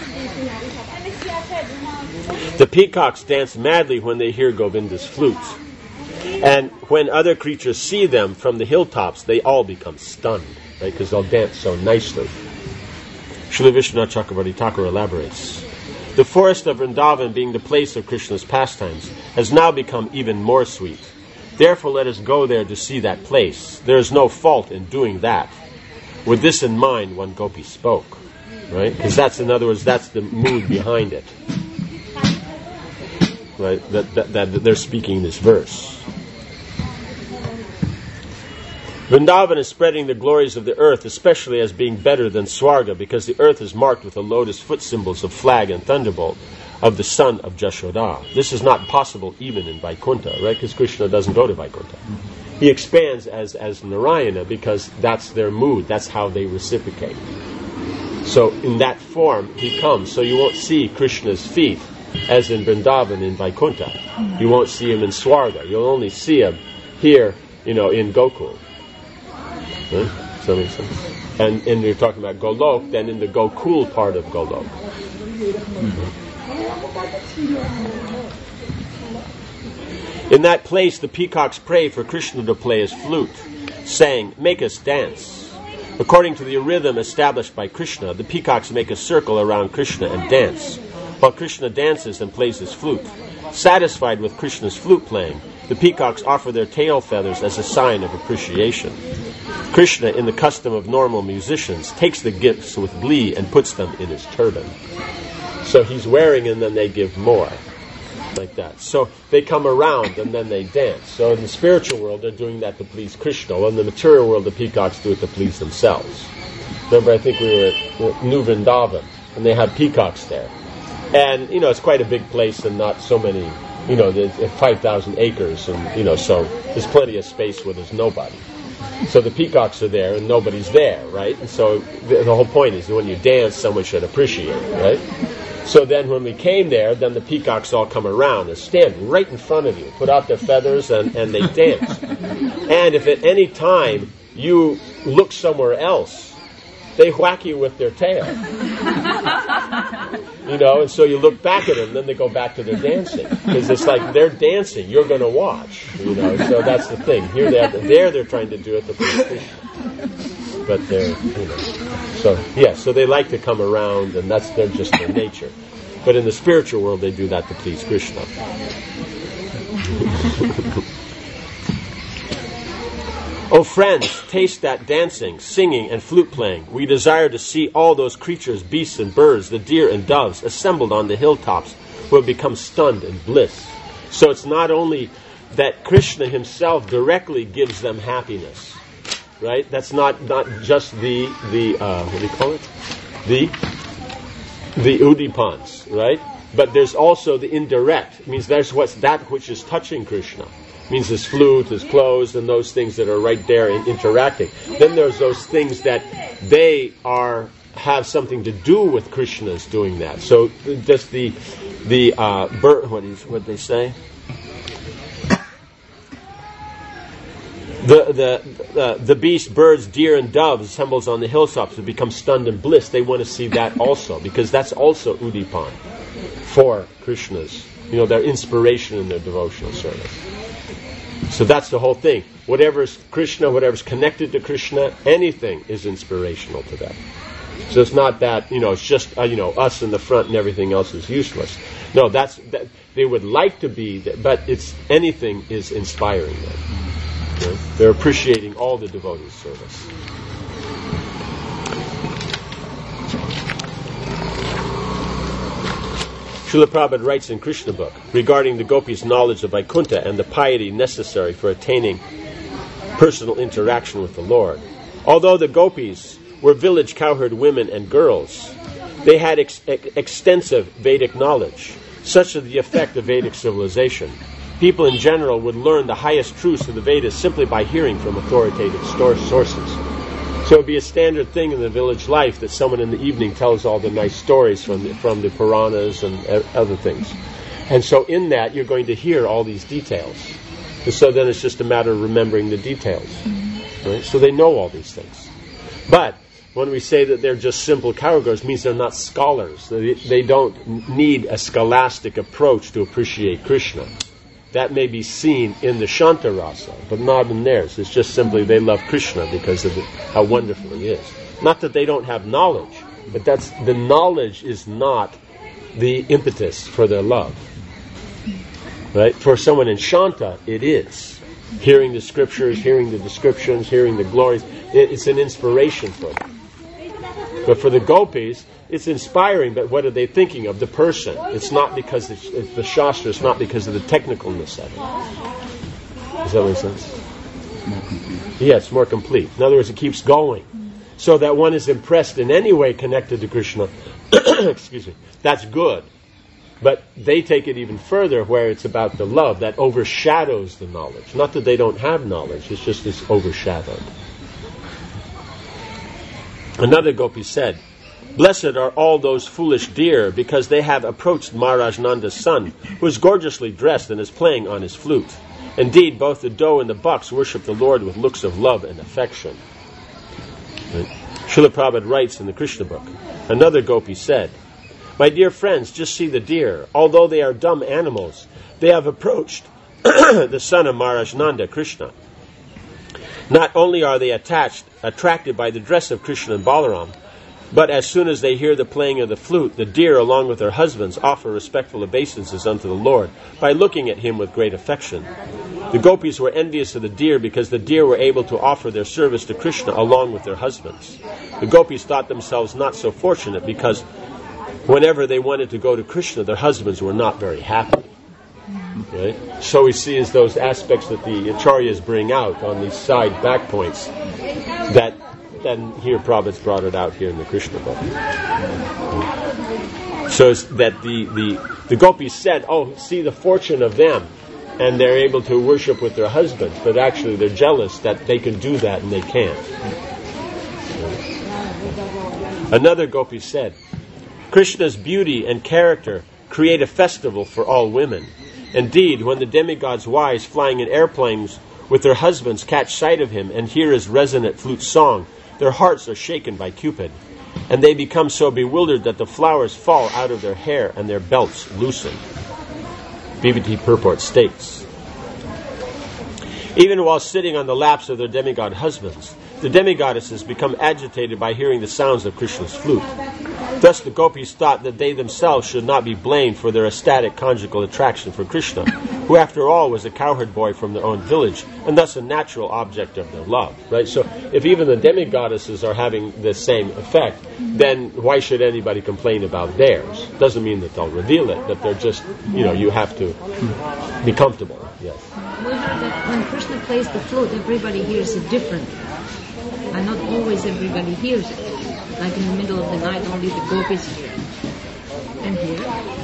Yeah. The peacocks dance madly when they hear Govinda's flutes. And when other creatures see them from the hilltops, they all become stunned, right? Because they'll dance so nicely. Srila Vishwanath Chakravarti Thakur elaborates. The forest of Vrindavan, being the place of Krishna's pastimes, has now become even more sweet. Therefore let us go there to see that place. There is no fault in doing that. With this in mind, one gopi spoke, right? Because that's, in other words, that's the mood behind it, right? That, that, that they're speaking this verse. Vrindavan is spreading the glories of the earth, especially as being better than Swarga, because the earth is marked with the lotus foot symbols of flag and thunderbolt of the son of Jashoda. This is not possible even in Vaikuntha, right? Because Krishna doesn't go to Vaikuntha. He expands as, as Narayana because that's their mood. That's how they reciprocate. So in that form, he comes. So you won't see Krishna's feet as in Vrindavan in Vaikuntha. You won't see him in Swarga. You'll only see him here, you know, in Gokul. Right? Does that make sense? And, and you're talking about Golok, then in the Gokul part of Golok. Mm-hmm. In that place, the peacocks pray for Krishna to play his flute, saying, "Make us dance." According to the rhythm established by Krishna, the peacocks make a circle around Krishna and dance, while Krishna dances and plays his flute. Satisfied with Krishna's flute playing, the peacocks offer their tail feathers as a sign of appreciation. Krishna, in the custom of normal musicians, takes the gifts with glee and puts them in his turban. So he's wearing and then they give more. Like that. So they come around and then they dance. So in the spiritual world, they're doing that to please Krishna. Well, in the material world, the peacocks do it to please themselves. Remember, I think we were at New Vrindavan, and they had peacocks there. And, you know, it's quite a big place and not so many, you know, there's five thousand acres, and, you know, so there's plenty of space where there's nobody. So the peacocks are there and nobody's there, right? And so the, the whole point is that when you dance, someone should appreciate it, right? So then when we came there, then the peacocks all come around and stand right in front of you, put out their feathers, and, and they dance. And if at any time you look somewhere else they whack you with their tail. You know, and so you look back at them, then they go back to their dancing. Because it's like they're dancing, you're going to watch. You know, so that's the thing. Here they have, there they're trying to do it to please Krishna. But they're, you know. So, yeah, so they like to come around, and that's they're just their nature. But in the spiritual world, they do that to please Krishna. Oh friends, taste that dancing, singing, and flute playing. We desire to see all those creatures, beasts and birds, the deer and doves, assembled on the hilltops, who have become stunned in bliss. So it's not only that Krishna himself directly gives them happiness, right? That's not, not just the, the uh, what do you call it? The, the udipans, right? But there's also the indirect. It means there's what's that which is touching Krishna. Means his flute, his clothes, and those things that are right there in interacting. Then there's those things that they are have something to do with Krishna's doing that. So just the the uh, bird, what is what they say? The the uh, the beast, birds, deer, and doves assembles on the hilltops to become stunned in bliss. They want to see that also because that's also udipan for Krishna's, you know, their inspiration in their devotional service. So that's the whole thing. Whatever's Krishna, whatever's connected to Krishna, anything is inspirational to them. So it's not that, you know, it's just, uh, you know, us in the front and everything else is useless. No, that's, that, they would like to be, but it's, anything is inspiring them. You know? They're appreciating all the devotees' service. Srila Prabhupada writes in Krishna book regarding the gopis' knowledge of Vaikuntha and the piety necessary for attaining personal interaction with the Lord. Although the gopis were village cowherd women and girls, they had ex- ex- extensive Vedic knowledge, such as the effect of Vedic civilization. People in general would learn the highest truths of the Vedas simply by hearing from authoritative stor- sources. So it would be a standard thing in the village life that someone in the evening tells all the nice stories from the, from the Puranas and uh, other things. And so in that, you're going to hear all these details. And so then it's just a matter of remembering the details. Right? So they know all these things. But when we say that they're just simple cowgirls, it means they're not scholars. They, they don't need a scholastic approach to appreciate Krishna. That may be seen in the Shanta Rasa, but not in theirs. It's just simply they love Krishna because of the, how wonderful he is. Not that they don't have knowledge, but that's the knowledge is not the impetus for their love. Right? For someone in Shanta, it is. Hearing the scriptures, hearing the descriptions, hearing the glories, it, it's an inspiration for them. But for the gopis, it's inspiring, but what are they thinking of? The person. It's not because it's, it's the Shastra, it's not because of the technicalness of it. Does that make sense? More complete. Yeah, it's more complete. In other words, it keeps going. So that one is impressed in any way connected to Krishna. Excuse me. That's good. But they take it even further where it's about the love that overshadows the knowledge. Not that they don't have knowledge, it's just it's overshadowed. Another gopi said, "Blessed are all those foolish deer, because they have approached Maharaj Nanda's son, who is gorgeously dressed and is playing on his flute. Indeed, both the doe and the bucks worship the Lord with looks of love and affection." Right. Srila Prabhupada writes in the Krishna book, another gopi said, "My dear friends, just see the deer. Although they are dumb animals, they have approached the son of Maharaj Nanda, Krishna. Not only are they attached, attracted by the dress of Krishna and Balaram, but as soon as they hear the playing of the flute, the deer, along with their husbands, offer respectful obeisances unto the Lord by looking at him with great affection. The gopis were envious of the deer because the deer were able to offer their service to Krishna along with their husbands. The gopis thought themselves not so fortunate because whenever they wanted to go to Krishna, their husbands were not very happy." Right? So we see as those aspects that the acharyas bring out on these side back points that then here Prabhupada's brought it out here in the Krishna book. So it's that the, the, the gopis said, oh, see the fortune of them, and they're able to worship with their husbands, but actually they're jealous that they can do that and they can't. Another gopi said, "Krishna's beauty and character create a festival for all women. Indeed, when the demigods' wives flying in airplanes with their husbands catch sight of him and hear his resonant flute song, their hearts are shaken by Cupid, and they become so bewildered that the flowers fall out of their hair and their belts loosen. B V T purport states, even while sitting on the laps of their demigod husbands, the demigoddesses become agitated by hearing the sounds of Krishna's flute. Thus the gopis thought that they themselves should not be blamed for their ecstatic conjugal attraction for Krishna, who after all was a cowherd boy from their own village, and thus a natural object of their love. Right? So if even the demigoddesses are having the same effect, then why should anybody complain about theirs? Doesn't mean that they'll reveal it, but they're just, you know, you have to be comfortable. Yes. We heard that when Krishna plays the flute, everybody hears it differently. And not always everybody hears it. Like in the middle of the night, only the gopis hear it. And hear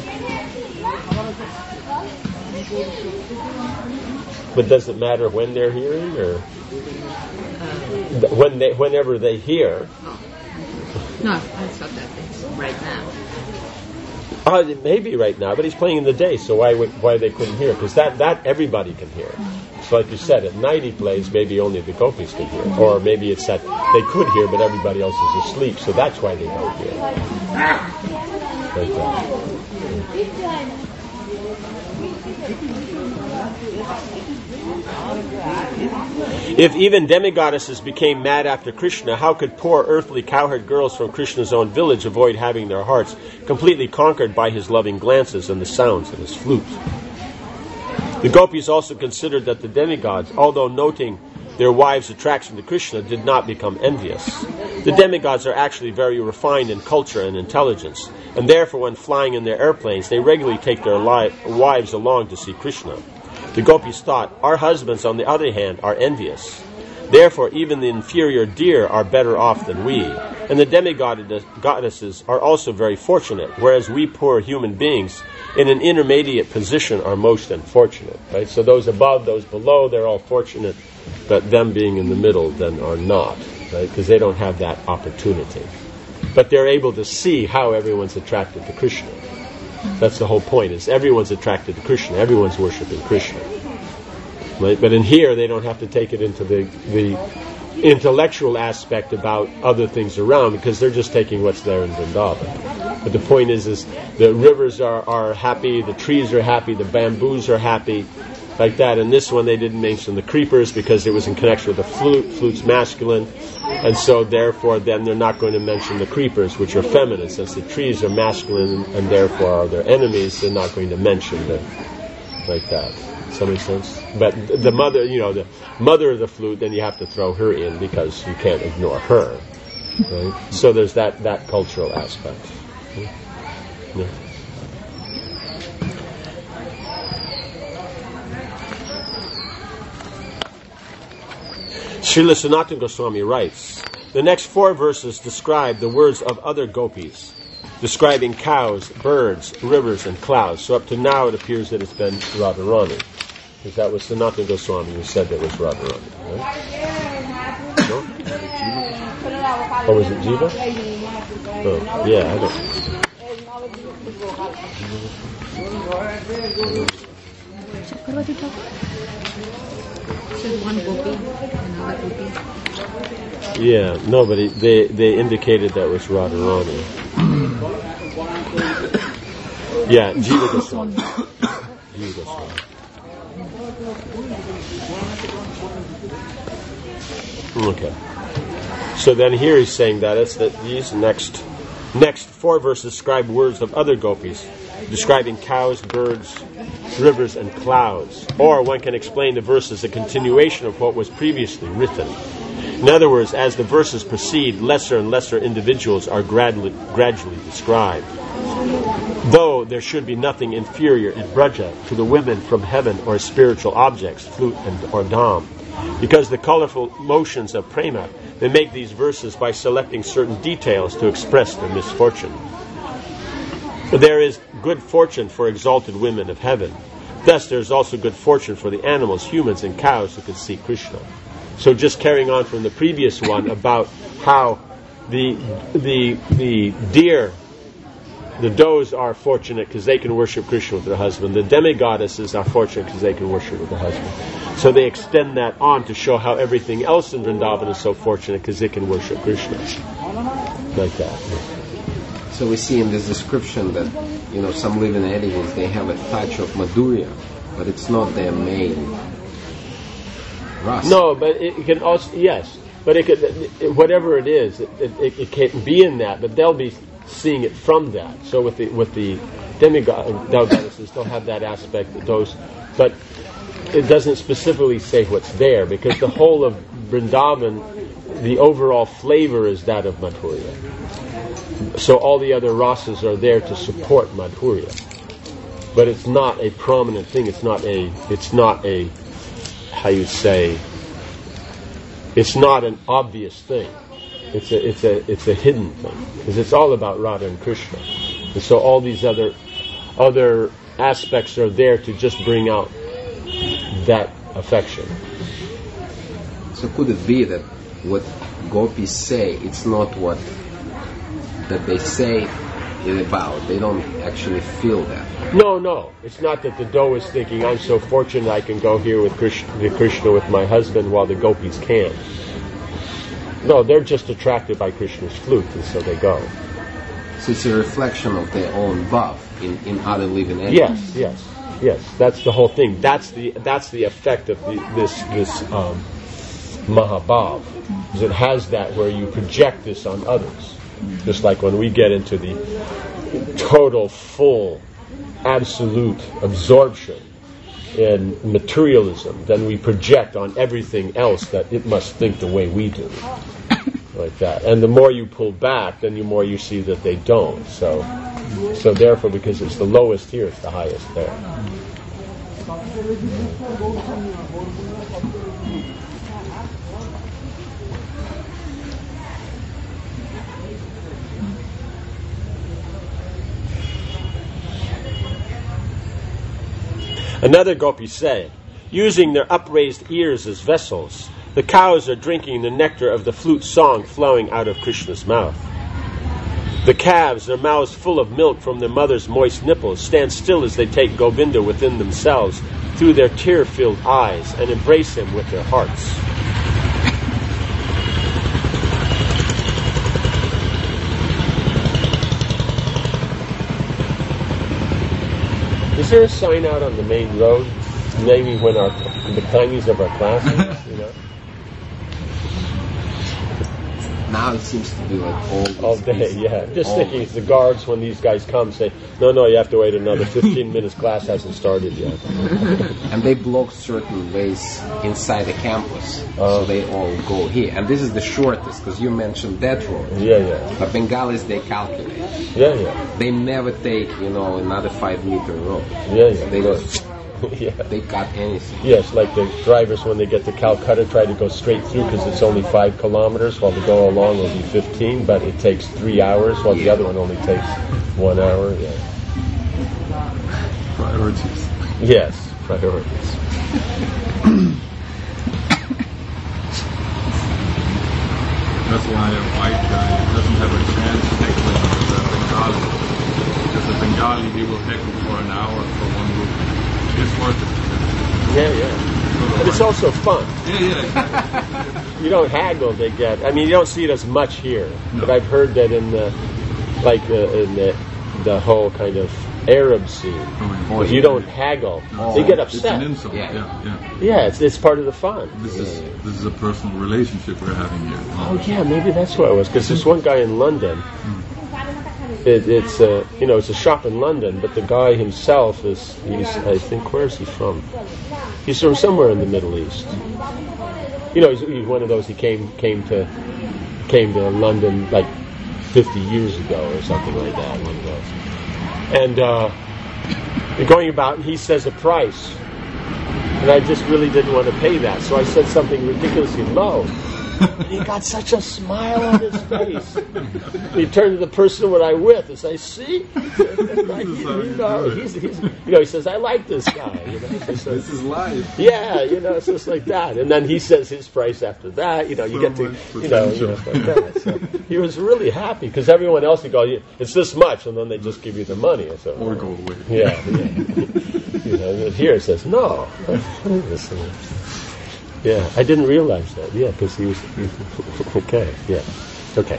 it. But does it matter when they're hearing, or Uh, when they, whenever they hear? oh. No, I thought that it's right now. Uh, it may be right now, but he's playing in the day, so why would, why they couldn't hear? Because that, that everybody can hear. So like you said, at night he plays, maybe only the gopis can hear. Or maybe it's that they could hear, but everybody else is asleep, so that's why they don't hear. Like that. If even demigoddesses became mad after Krishna, how could poor earthly cowherd girls from Krishna's own village avoid having their hearts completely conquered by his loving glances and the sounds of his flute? The gopis also considered that the demigods, although noting their wives' attraction to Krishna, did not become envious. The demigods are actually very refined in culture and intelligence, and therefore when flying in their airplanes, they regularly take their li- wives along to see Krishna. The gopis thought, our husbands, on the other hand, are envious. Therefore, even the inferior deer are better off than we, and the demigoddesses are also very fortunate, whereas we poor human beings in an intermediate position are most unfortunate. Right? So those above, those below, they're all fortunate, but them being in the middle then are not, right? Because they don't have that opportunity. But they're able to see how everyone's attracted to Krishna. That's the whole point, is everyone's attracted to Krishna, everyone's worshiping Krishna. Right? But in here, they don't have to take it into the, the intellectual aspect about other things around, because they're just taking what's there in Vrindavan. But the point is, is the rivers are, are happy, the trees are happy, the bamboos are happy, like that. And this one, they didn't mention the creepers because it was in connection with the flute. Flute's masculine, and so therefore then they're not going to mention the creepers, which are feminine. Since the trees are masculine and therefore are their enemies, they're not going to mention them like that. Does that make sense? But the mother, you know, the mother of the flute, then you have to throw her in because you can't ignore her. Right? So there's that, that cultural aspect. Yeah. Srila Sanatana Goswami writes, the next four verses describe the words of other gopis, describing cows, birds, rivers, and clouds. So up to now it appears that it's been Radharani. Because that was Sanatana Goswami who said that was Radharani. Right? No? Or was it Jiva? Oh, yeah, I don't. Said one gopi, another gopi. Yeah, no, but it, they, they indicated that was Radharani. Yeah, Jiva Goswami. Jiva Goswami. Okay. So then here he's saying that it's that these next next four verses describe words of other gopis, describing cows, birds, rivers, and clouds. Or one can explain the verse as a continuation of what was previously written. In other words, as the verses proceed, lesser and lesser individuals are gradually, gradually described. Though there should be nothing inferior in Braja to the women from heaven or spiritual objects, flute and or dham. Because the colorful motions of prema, they make these verses by selecting certain details to express their misfortune. There is good fortune for exalted women of heaven. Thus there is also good fortune for the animals, humans, and cows who can see Krishna. So just carrying on from the previous one about how the the the deer the does are fortunate because they can worship Krishna with their husband. The demigoddesses are fortunate because they can worship with their husband. So they extend that on to show how everything else in Vrindavan is so fortunate because it can worship Krishna. Like that. So we see in this description that, you know, some living entities, they have a touch of Madhurya, but it's not their main rasa. No, but it can also, yes, but it could, it, whatever it is, it, it, it can be in that, but they'll be seeing it from that. So with the with the demigoddesses, they'll have that aspect, those, but it doesn't specifically say what's there, because the whole of Vrindavan, the overall flavor is that of Madhurya. So all the other rasas are there to support Madhurya, but it's not a prominent thing. It's not a. It's not a. How you say? It's not an obvious thing. It's a. It's a. It's a hidden thing, because it's all about Radha and Krishna, and so all these other other aspects are there to just bring out that affection. So could it be that what gopis say, it's not what that they say it about? They don't actually feel that. No, no. It's not that the doe is thinking, I'm so fortunate I can go here with Krishna, with Krishna with my husband while the gopis can't. No, they're just attracted by Krishna's flute, and so they go. So it's a reflection of their own bhav in, in other living entities. Yes, yes, yes. That's the whole thing. That's the that's the effect of the, this this um, Mahabhav. Because it has that where you project this on others. Just like when we get into the total, full, absolute absorption in materialism, then we project on everything else that it must think the way we do. Like that. And the more you pull back, then the more you see that they don't. So, so therefore, because it's the lowest here, it's the highest there. Another gopi said, using their upraised ears as vessels, the cows are drinking the nectar of the flute song flowing out of Krishna's mouth. The calves, their mouths full of milk from their mother's moist nipples, stand still as they take Govinda within themselves through their tear-filled eyes and embrace him with their hearts. Is there a sign out on the main road naming when our the timings of our classes? You know, now it seems to be like all all day. Yeah, just all thinking it's the guards when these guys come say, no, no, you have to wait another fifteen minutes. Class hasn't started yet. And they block certain ways inside the campus, Uh, so they all go here. And this is the shortest, because you mentioned that road. Yeah, yeah, But Bengalis, they calculate. yeah, yeah, They never take, you know, another five meter road. yeah, yeah. They just yeah. they cut anything. Yes, like the drivers when they get to Calcutta try to go straight through because it's only five kilometers, while to go along will be fifteen, but it takes three hours, while the other one only takes one hour. Yeah. Priorities. Yes, priorities. That's why a white guy doesn't have a chance heckling with a Bengali. Because the Bengali, he will heckle for an hour for one group. It's worth it. Yeah, yeah. But it's also fun. Yeah, yeah. You don't haggle to get. I mean, you don't see it as much here, No. but I've heard that in the, like uh, in the, the whole kind of Arab scene, Oh, if you don't haggle, they get It's upset. an insult. Yeah. Yeah, yeah. Yeah, it's it's part of the fun. This is this is a personal relationship we're having here. Oh yeah, maybe that's what it was. Because there's one guy in London. It, it's a you know it's a shop in London, but the guy himself is he's I think where's he from? He's from somewhere in the Middle East. You know, he's, he's one of those. He came came to came to London like fifty years ago or something like that. One of those. And uh, going about, he says a price, and I just really didn't want to pay that, so I said something ridiculously low. He got such a smile on his face. He turned to the person what I'm with and says, "See, like, he, you know, he's, he's, you know, he says, I like this guy. You know, this says, is life. Yeah, you know, it's just like that. And then he says his price after that. You know, you so get to, you know, you know, like that. So he was really happy because everyone else would go, it's this much, and then they just give you the money. So, or go away. Yeah, yeah. You know, here it says no. Yeah, I didn't realize that. Yeah, because he was, he was okay. Yeah, okay.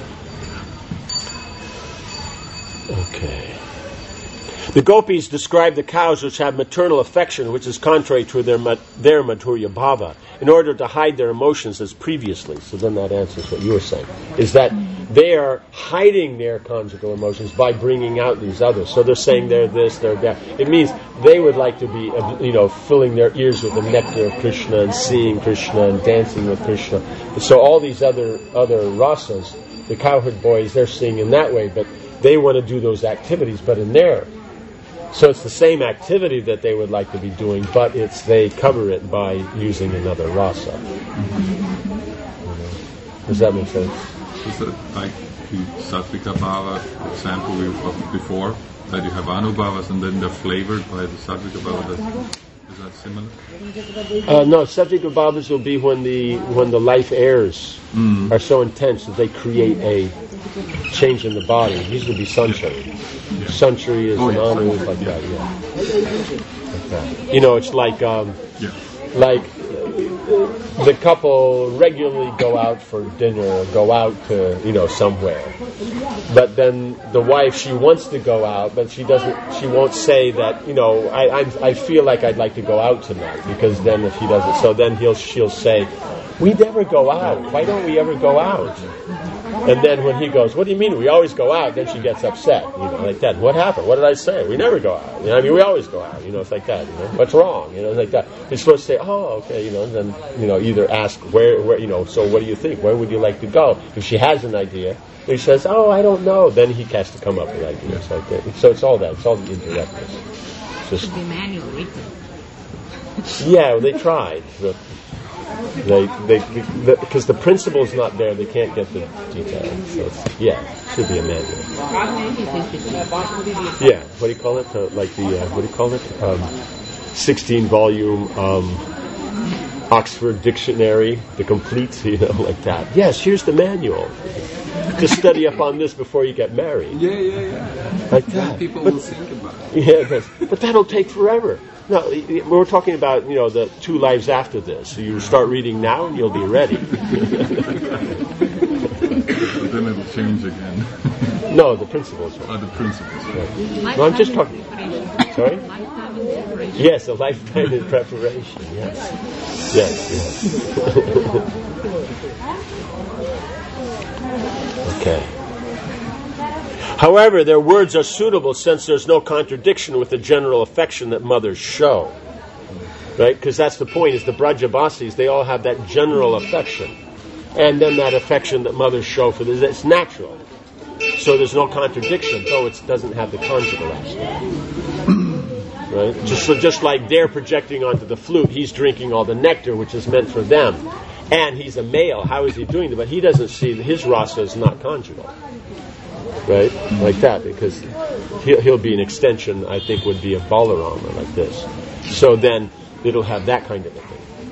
Okay. The gopis describe the cows which have maternal affection, which is contrary to their their madhurya bhava, in order to hide their emotions as previously. So then that answers what you were saying, is that they are hiding their conjugal emotions by bringing out these others. So they're saying they're this, they're that. It means they would like to be, you know, filling their ears with the nectar of Krishna and seeing Krishna and dancing with Krishna. So all these other other rasas, the cowherd boys, they're seeing in that way, but they want to do those activities, but in their. So it's the same activity that they would like to be doing, but it's they cover it by using another rasa. Mm-hmm. Does that make sense? Is it like the Sattvika Bhava example we of before, that you have Anubhavas and then they're flavored by the Sattvika Bhava? Is that similar? Uh, no, Sattvika Bhavas will be when the when the life airs mm. are so intense that they create a change in the body. These would be Sanchari. Yeah. Sanchari is oh, an yeah. Anu is like that, yeah. Like that. You know, it's like um, yeah. like the couple regularly go out for dinner or go out to, you know, somewhere. But then the wife, she wants to go out, but she doesn't, she won't say that, you know, I I'm, I feel like I'd like to go out tonight, because then if he doesn't, so then he'll she'll say, we never go out. Why don't we ever go out? And then when he goes, what do you mean we always go out? Then she gets upset, you know, like that. What happened? What did I say? We never go out. You know, I mean, we always go out. You know, it's like that. You know, what's wrong? You know, it's like that. You're supposed to say, oh, okay, you know, and then, you know, either ask where, where, you know, so what do you think? Where would you like to go? If she has an idea, he says, oh, I don't know. Then he has to come up with ideas like that. So it's all that. It's all the indirectness. It should be manual written. Yeah, they tried, but they, they, because the principle's not there, they can't get the details. So it's, yeah, it should be a manual. Yeah, what do you call it? Uh, like the, uh, what do you call it? Um, sixteen volume um, Oxford Dictionary, the complete, you know, like that. Yes, here's the manual. Just study up on this before you get married. Yeah, yeah, yeah. Like then that. people but, will think about it. Yeah, that's, but that'll take forever. No, we're talking about, you know, the two lives after this. So you start reading now and you'll be ready. But then it'll change again. No, the principles. Oh, the principles. Right. No, I'm just talking. Sorry? Lifetime in preparation. Yes, a lifetime in preparation. Yes. Yes, yes. Okay. However, their words are suitable since there's no contradiction with the general affection that mothers show. Right? Because that's the point, is the Brajabasis, they all have that general affection. And then that affection that mothers show for this, it's natural. So there's no contradiction, though it doesn't have the conjugal aspect. Right? Just, so just like they're projecting onto the flute, he's drinking all the nectar, which is meant for them. And he's a male, how is he doing that? But he doesn't see, his rasa is not conjugal. Right? Like that, because he'll, he'll be an extension, I think, would be a Balarama, like this. So then it'll have that kind of a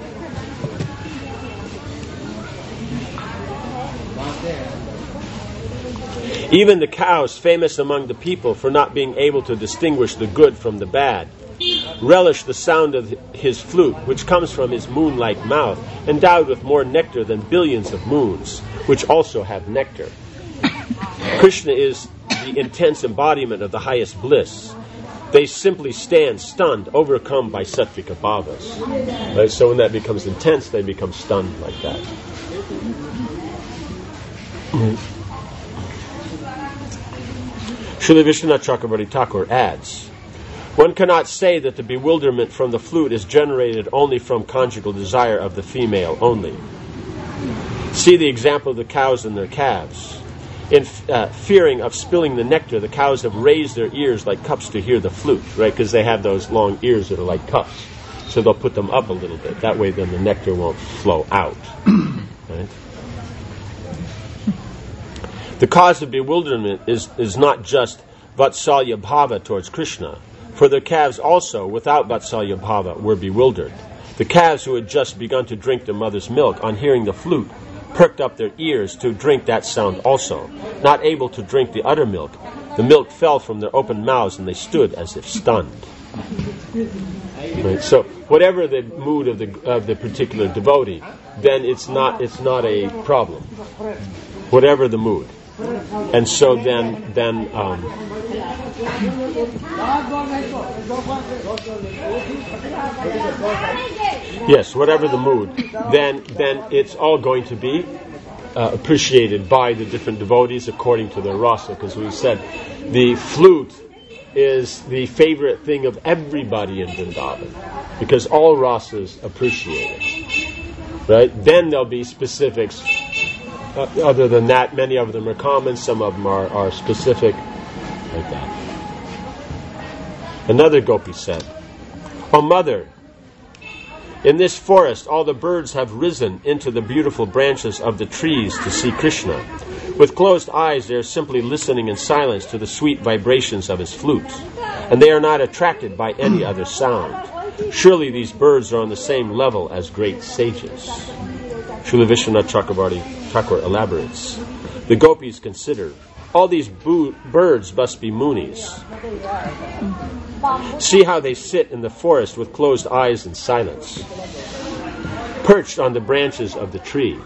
thing. Even the cows, famous among the people for not being able to distinguish the good from the bad, relish the sound of his flute, which comes from his moon-like mouth, endowed with more nectar than billions of moons, which also have nectar. Krishna is the intense embodiment of the highest bliss. They simply stand stunned, overcome by sattvika bhavas. Right? So when that becomes intense, they become stunned like that. Srila Vishwanath Chakravarti Thakur adds, one cannot say that the bewilderment from the flute is generated only from conjugal desire of the female only. See the example of the cows and their calves. In uh, fearing of spilling the nectar, the cows have raised their ears like cups to hear the flute, right? Because they have those long ears that are like cups. So they'll put them up a little bit. That way then the nectar won't flow out. Right? The cause of bewilderment is, is not just Vatsalya Bhava towards Krishna, for the calves also, without Vatsalya Bhava, were bewildered. The calves who had just begun to drink their mother's milk, on hearing the flute, perked up their ears to drink that sound also. Not able to drink the other milk, the milk fell from their open mouths and they stood as if stunned. Right? So whatever the mood of the of the particular devotee, then it's not it's not a problem. Whatever the mood. And so then then um, yes, whatever the mood, then then it's all going to be uh, appreciated by the different devotees according to their rasa. Because we said the flute is the favorite thing of everybody in Vrindavan, because all rasas appreciate it. Right? Then there'll be specifics. Uh, other than that, many of them are common, some of them are, are specific, like that. Another gopi said, "O mother, in this forest all the birds have risen into the beautiful branches of the trees to see Krishna. With closed eyes they are simply listening in silence to the sweet vibrations of his flute, and they are not attracted by any other sound. Surely these birds are on the same level as great sages." Srila Vishwanath Chakravarti Thakur elaborates, "The gopis consider, all these bo- birds must be munis. See how they sit in the forest with closed eyes in silence, perched on the branches of the tree.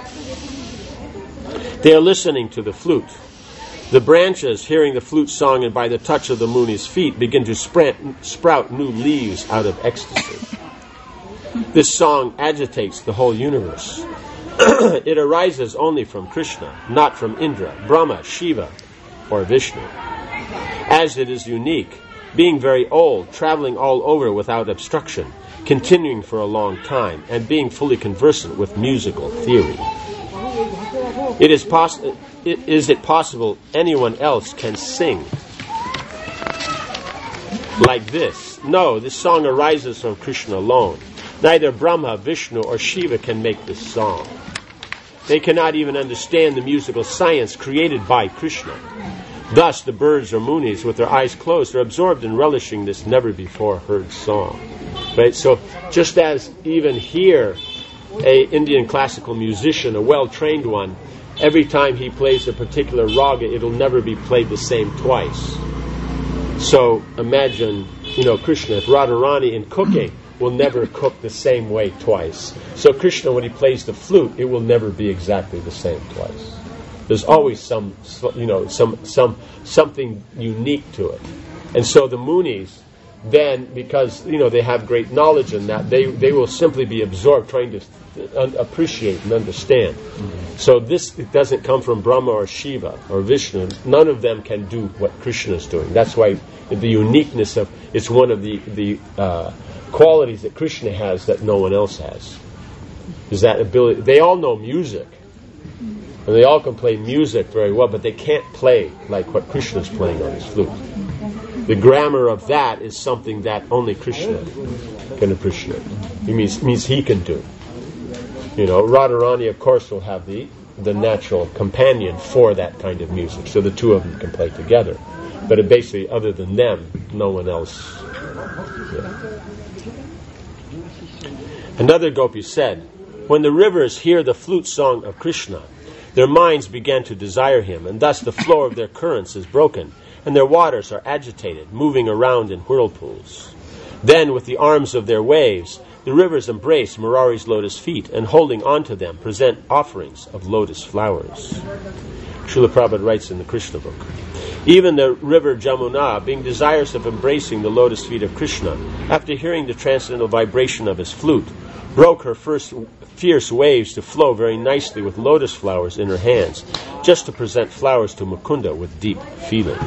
They are listening to the flute. The branches, hearing the flute song and by the touch of the muni's feet, begin to sprout, sprout new leaves out of ecstasy. This song agitates the whole universe. It arises only from Krishna, not from Indra, Brahma, Shiva, or Vishnu. As it is unique, being very old, traveling all over without obstruction, continuing for a long time, and being fully conversant with musical theory. It is, poss- is it possible anyone else can sing like this? No, this song arises from Krishna alone. Neither Brahma, Vishnu, or Shiva can make this song. They cannot even understand the musical science created by Krishna. Thus, the birds or munis, with their eyes closed, are absorbed in relishing this never-before-heard song." Right? So, just as even here, a Indian classical musician, a well-trained one, every time he plays a particular raga, it'll never be played the same twice. So, imagine, you know, Krishna, if Radharani in cooking will never cook the same way twice. So Krishna, when he plays the flute, it will never be exactly the same twice. There's always some, you know, some, some, something unique to it. And so the munis, then, because, you know, they have great knowledge in that, they, they will simply be absorbed trying to un- appreciate and understand. Mm-hmm. So this, it doesn't come from Brahma or Shiva or Vishnu. None of them can do what Krishna is doing. That's why the uniqueness of, it's one of the, the, uh, qualities that Krishna has that no one else has. Is that ability. They all know music, and they all can play music very well, but they can't play like what Krishna's playing on his flute. The grammar of that is something that only Krishna can appreciate. It means, means he can do. You know, Radharani, of course, will have the, the natural companion for that kind of music, so the two of them can play together. But it basically, other than them, no one else. Yeah. Another gopi said, "When the rivers hear the flute song of Krishna, their minds begin to desire him, and thus the flow of their currents is broken, and their waters are agitated, moving around in whirlpools. Then, with the arms of their waves, the rivers embrace Murari's lotus feet, and holding on to them, present offerings of lotus flowers." Srila Prabhupada writes in the Krishna book, "Even the river Jamuna, being desirous of embracing the lotus feet of Krishna, after hearing the transcendental vibration of his flute, broke her first fierce waves to flow very nicely with lotus flowers in her hands, just to present flowers to Mukunda with deep feeling."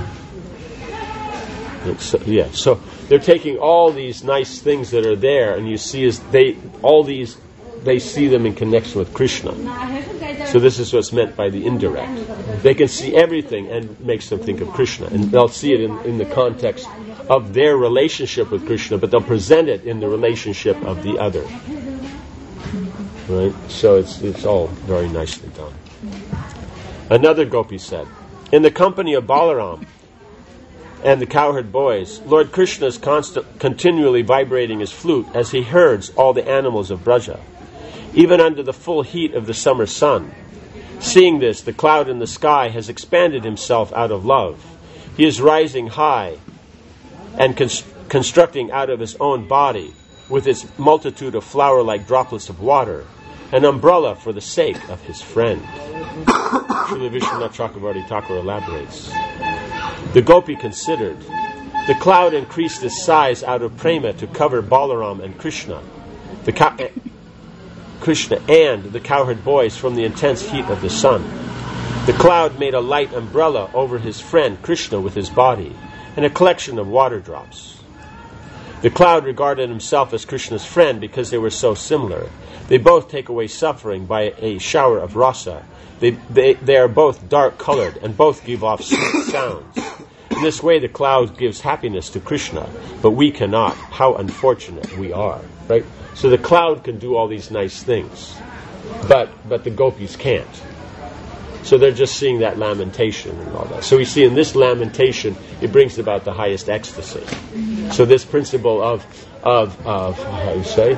So, yeah, so they're taking all these nice things that are there, and you see as they all these they see them in connection with Krishna. So this is what's meant by the indirect. They can see everything and makes them think of Krishna, and they'll see it in, in the context of their relationship with Krishna, but they'll present it in the relationship of the other. Right? So it's it's all very nicely done. Another gopi said, in the company of Balaram and the cowherd boys, Lord Krishna is constant, continually vibrating his flute as he herds all the animals of Braja, even under the full heat of the summer sun. Seeing this, the cloud in the sky has expanded himself out of love. He is rising high and cons- constructing out of his own body, with its multitude of flower-like droplets of water, an umbrella for the sake of his friend. Srila Vishwanath Chakravarti Thakur elaborates. The gopi considered, the cloud increased its size out of prema to cover Balaram and Krishna, the cow- Krishna and the cowherd boys from the intense heat of the sun. The cloud made a light umbrella over his friend Krishna with his body, and a collection of water drops. The cloud regarded himself as Krishna's friend because they were so similar. They both take away suffering by a shower of rasa. They, they, they are both dark-colored and both give off sweet sounds. In this way, the cloud gives happiness to Krishna, but we cannot. How unfortunate we are, right? So the cloud can do all these nice things, but but the gopis can't. So they're just seeing that lamentation and all that. So we see in this lamentation, it brings about the highest ecstasy. So this principle of, of, of how do you say,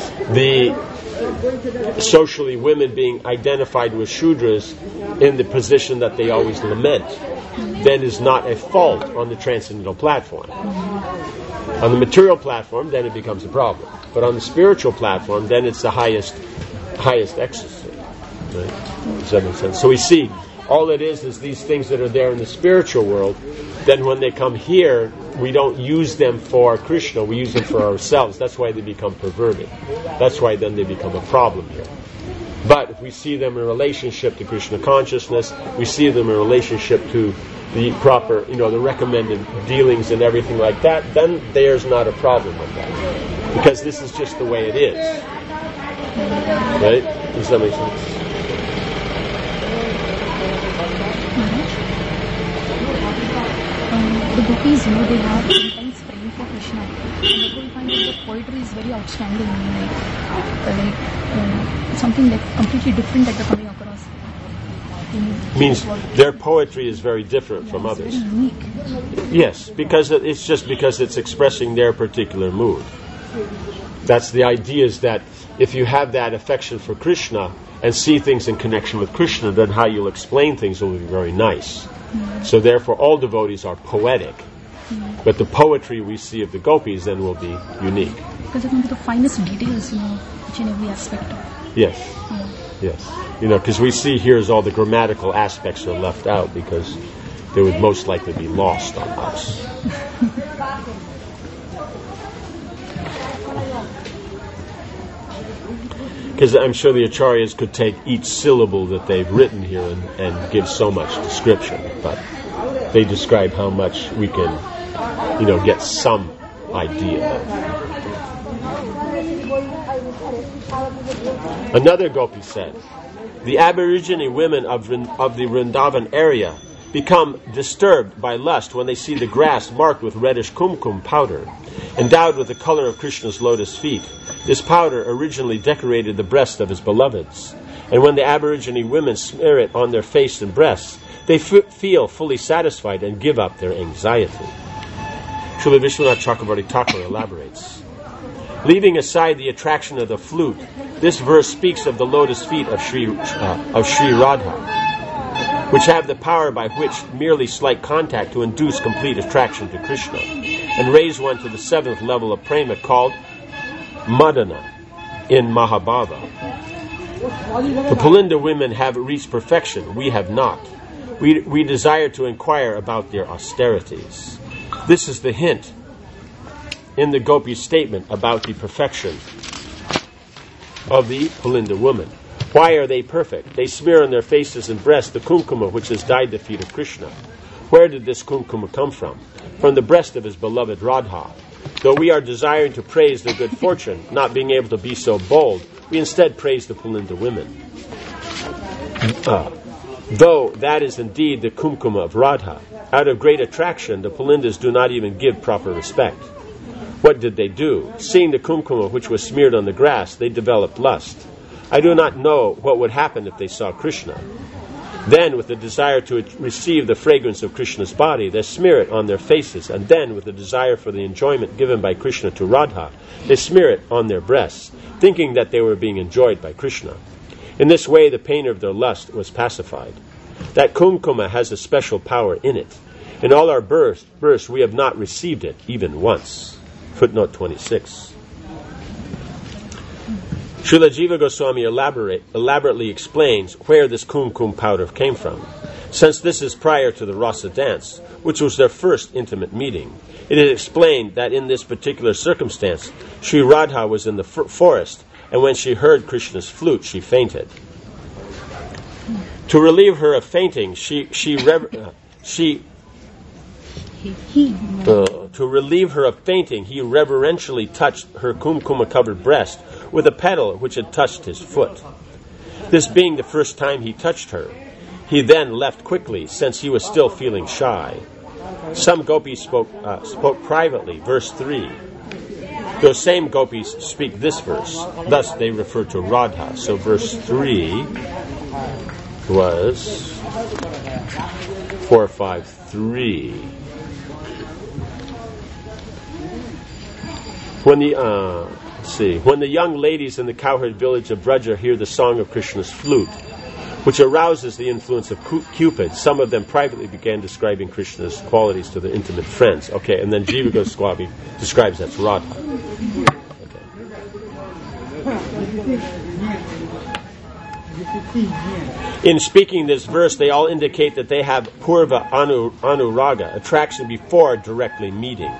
the socially women being identified with Shudras in the position that they always lament, then is not a fault on the transcendental platform. On the material platform, then it becomes a problem. But on the spiritual platform, then it's the highest, highest ecstasy. Right? Does that make sense? So we see, all it is is these things that are there in the spiritual world. Then when they come here, we don't use them for Krishna, we use them for ourselves. That's why they become perverted. That's why then they become a problem here. But if we see them in relationship to Krishna consciousness, we see them in relationship to the proper, you know, the recommended dealings and everything like that, then there's not a problem with that. Because this is just the way it is. Right? Does that make sense? The gopis, you know, they have intense praying for Krishna. And therefore, we find that the poetry is very outstanding, like, uh, like uh, something like completely different that they're coming across. Means their poetry is very different from yeah, others. Very unique. Yes, because it's just because it's expressing their particular mood. That's the idea, is that if you have that affection for Krishna and see things in connection with Krishna, then how you'll explain things will be very nice. Mm. So therefore all devotees are poetic. Mm. But the poetry we see of the gopis then will be unique. Because they're going to the finest details, you know, each and every aspect of. Yes. Yeah. Yes. You know, because we see here is all the grammatical aspects are left out because they would most likely be lost on us. Because I'm sure the acharyas could take each syllable that they've written here and, and give so much description, but they describe how much we can, you know, get some idea. Another gopi said, the Aborigine women of, of the Vrindavan area become disturbed by lust when they see the grass marked with reddish kumkum powder, endowed with the color of Krishna's lotus feet. This powder originally decorated the breast of his beloveds, and when the Aborigine women smear it on their face and breasts, they f- feel fully satisfied and give up their anxiety. Srila Vishwanath Chakravarti Thakur elaborates. Leaving aside the attraction of the flute, this verse speaks of the lotus feet of Sri, uh, of Sri Radha, which have the power by which merely slight contact to induce complete attraction to Krishna, and raise one to the seventh level of prema called Madana in Mahabhava. The Pulinda women have reached perfection, we have not. We, we desire to inquire about their austerities. This is the hint in the Gopi's statement about the perfection of the Pulinda woman. Why are they perfect? They smear on their faces and breasts the kumkuma which has dyed the feet of Krishna. Where did this kumkuma come from? From the breast of his beloved Radha. Though we are desiring to praise their good fortune, not being able to be so bold, we instead praise the Pulinda women. Uh, though that is indeed the kumkuma of Radha, out of great attraction, the Pulindas do not even give proper respect. What did they do? Seeing the kumkuma which was smeared on the grass, they developed lust. I do not know what would happen if they saw Krishna. Then, with the desire to receive the fragrance of Krishna's body, they smear it on their faces. And then, with the desire for the enjoyment given by Krishna to Radha, they smear it on their breasts, thinking that they were being enjoyed by Krishna. In this way, the pain of their lust was pacified. That kumkuma has a special power in it. In all our births, births we have not received it, even once. Footnote twenty-six. Srila Jiva Goswami elaborate, elaborately explains where this kumkum powder came from. Since this is prior to the Rasa dance, which was their first intimate meeting, it is explained that in this particular circumstance, Sri Radha was in the f- forest, and when she heard Krishna's flute, she fainted. To relieve her of fainting, she she rever- uh, she uh, to relieve her of fainting, he reverentially touched her kumkuma-covered breast with a petal which had touched his foot. This being the first time he touched her, he then left quickly, since he was still feeling shy. Some gopis spoke uh, spoke privately. Verse three. Those same gopis speak this verse. Thus they refer to Radha. So verse three was four five three. When the uh, let's see, when the young ladies in the cowherd village of Braja hear the song of Krishna's flute, which arouses the influence of Cupid, some of them privately began describing Krishna's qualities to their intimate friends. Okay, and then Jiva Goswami describes that's Radha. Okay. In speaking this verse, they all indicate that they have purva anu, anuraga, attraction before directly meeting.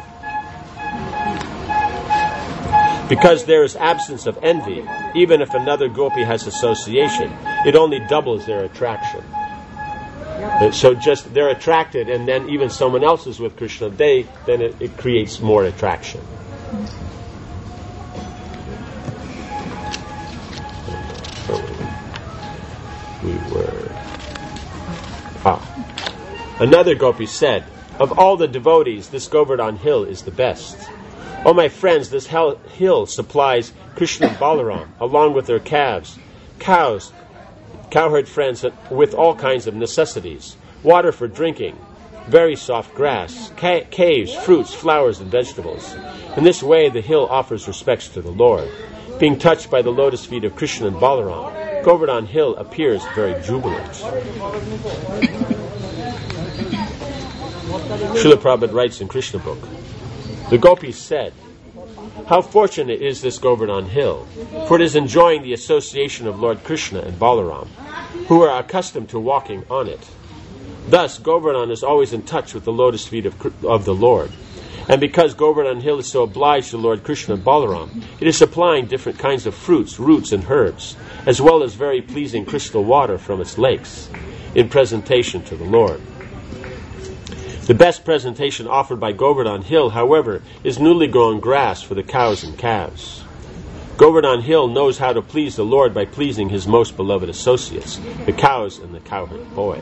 Because there is absence of envy, even if another gopi has association, it only doubles their attraction. So just they're attracted, and then even someone else is with Krishna, they then it, it creates more attraction. We were ah. Another gopi said, "Of all the devotees, this Govardhan hill is the best. Oh, my friends, this hill supplies Krishna and Balaram, along with their calves, cows, cowherd friends, with all kinds of necessities, water for drinking, very soft grass, ca- caves, fruits, flowers, and vegetables. In this way, the hill offers respects to the Lord. Being touched by the lotus feet of Krishna and Balaram, Govardhan Hill appears very jubilant." Srila Prabhupada writes in Krishna book, the gopis said, "How fortunate is this Govardhan Hill, for it is enjoying the association of Lord Krishna and Balaram, who are accustomed to walking on it. Thus, Govardhan is always in touch with the lotus feet of, of the Lord. And because Govardhan Hill is so obliged to Lord Krishna and Balaram, it is supplying different kinds of fruits, roots, and herbs, as well as very pleasing crystal water from its lakes, in presentation to the Lord. The best presentation offered by Govardhan Hill, however, is newly grown grass for the cows and calves. Govardhan Hill knows how to please the Lord by pleasing his most beloved associates, the cows and the cowherd boys."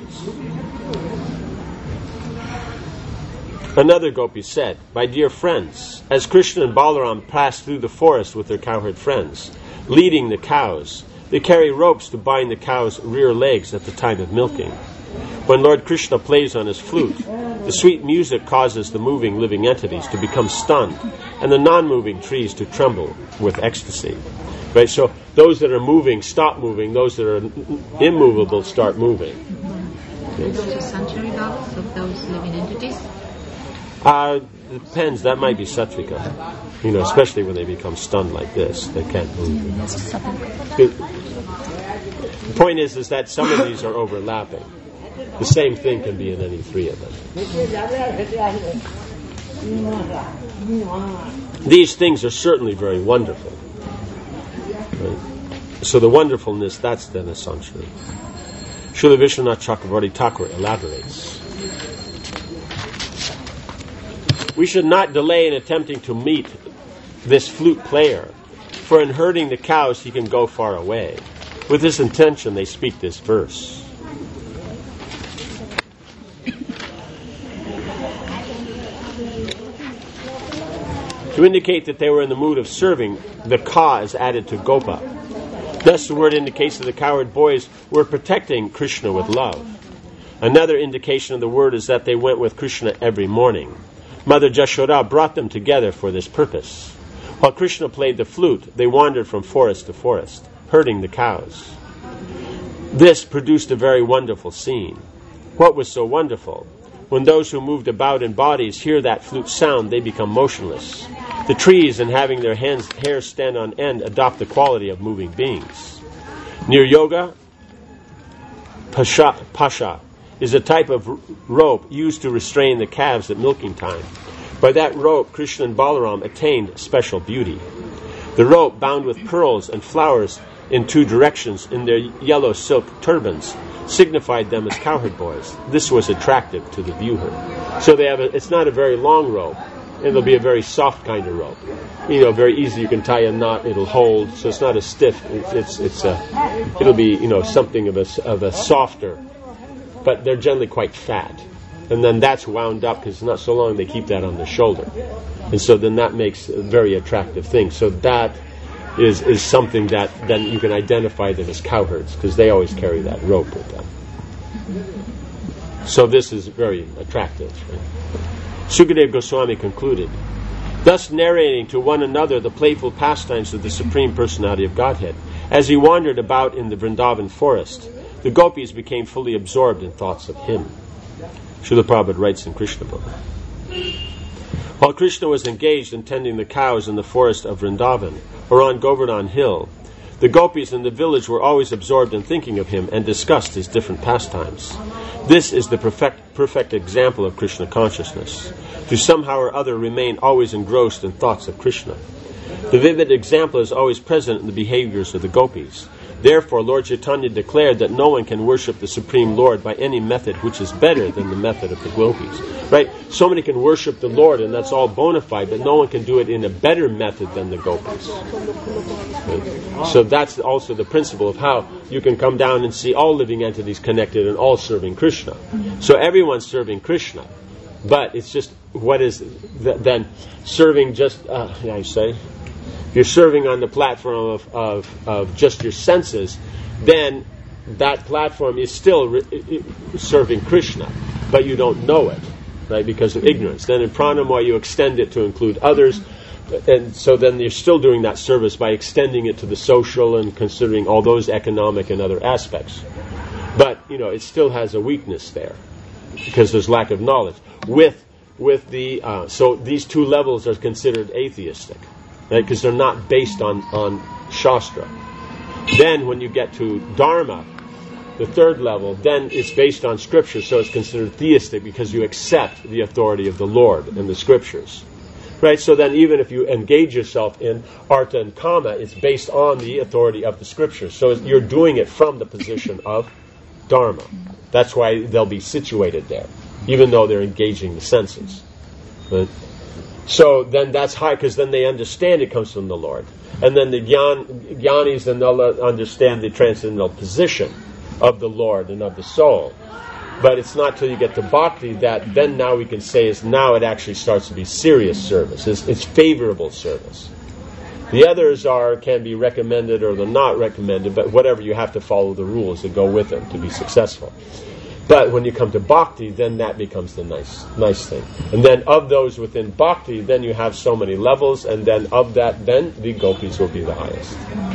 Another gopi said, "My dear friends, as Krishna and Balaram pass through the forest with their cowherd friends, leading the cows, they carry ropes to bind the cows' rear legs at the time of milking. When Lord Krishna plays on his flute, the sweet music causes the moving living entities to become stunned and the non-moving trees to tremble with ecstasy." Right? So those that are moving stop moving, those that are immovable start moving. Okay. Those sanctuary bhavas of those living entities? Uh, it depends. That might be sattvika. You know, especially when they become stunned like this. They can't move. The point is, is that some of these are overlapping. The same thing can be in any three of them. These things are certainly very wonderful. Right? So the wonderfulness, that's then essentially. Srila Vishwanath Chakravarti Thakur elaborates. We should not delay in attempting to meet this flute player, for in herding the cows he can go far away. With this intention they speak this verse. To indicate that they were in the mood of serving, the ka is added to gopa. Thus, the word indicates that the cowherd boys were protecting Krishna with love. Another indication of the word is that they went with Krishna every morning. Mother Jashoda brought them together for this purpose. While Krishna played the flute, they wandered from forest to forest, herding the cows. This produced a very wonderful scene. What was so wonderful? When those who moved about in bodies hear that flute sound, they become motionless. The trees, in having their hands, hair stand on end, adopt the quality of moving beings. Near yoga, pasha, pasha is a type of rope used to restrain the calves at milking time. By that rope, Krishna and Balaram attained special beauty. The rope, bound with pearls and flowers in two directions in their yellow silk turbans, signified them as cowherd boys. This was attractive to the viewer. So they have a, it's not a very long rope. It'll be a very soft kind of rope. You know, very easy. You can tie a knot. It'll hold. So it's not as stiff. It's it's, it's a. It'll be, you know, something of a of a softer. But they're generally quite fat. And then that's wound up because it's not so long. They keep that on their shoulder, and so then that makes a very attractive thing. So that is is something that then you can identify them as cowherds because they always carry that rope with them. So this is very attractive. Right? Sukadeva Goswami concluded, thus narrating to one another the playful pastimes of the Supreme Personality of Godhead. As he wandered about in the Vrindavan forest, the gopis became fully absorbed in thoughts of him. Srila Prabhupada writes in Krishna Book. While Krishna was engaged in tending the cows in the forest of Vrindavan, or on Govardhan Hill, the gopis in the village were always absorbed in thinking of him and discussed his different pastimes. This is the perfect, perfect example of Krishna consciousness, to somehow or other remain always engrossed in thoughts of Krishna. The vivid example is always present in the behaviors of the gopis. Therefore, Lord Chaitanya declared that no one can worship the Supreme Lord by any method which is better than the method of the gopis. Right? Somebody can worship the Lord, and that's all bona fide, but no one can do it in a better method than the gopis. Right? So that's also the principle of how you can come down and see all living entities connected and all serving Krishna. So everyone's serving Krishna, but it's just what is th- then serving just, uh, how I say, if you're serving on the platform of, of, of just your senses, then that platform is still re- serving Krishna, but you don't know it, right, because of ignorance. Then in Pranamaya you extend it to include others, and so then you're still doing that service by extending it to the social and considering all those economic and other aspects. But, you know, it still has a weakness there, because there's lack of knowledge. With, with the, uh, so these two levels are considered atheistic. Right, because they're not based on, on Shastra. Then when you get to Dharma, the third level, then it's based on Scripture, so it's considered theistic because you accept the authority of the Lord and the Scriptures. Right, so then even if you engage yourself in Artha and Kama, it's based on the authority of the Scriptures. So you're doing it from the position of Dharma. That's why they'll be situated there, even though they're engaging the senses. Right? So then that's high, because then they understand it comes from the Lord. And then the Gyan, Gyanis, then they'll understand the transcendental position of the Lord and of the soul. But it's not till you get to Bhakti that then now we can say is now it actually starts to be serious service. It's, it's favorable service. The others are can be recommended or they're not recommended, but whatever, you have to follow the rules that go with it to be successful. But when you come to Bhakti, then that becomes the nice nice thing. And then of those within Bhakti, then you have so many levels, and then of that, then the gopis will be the highest.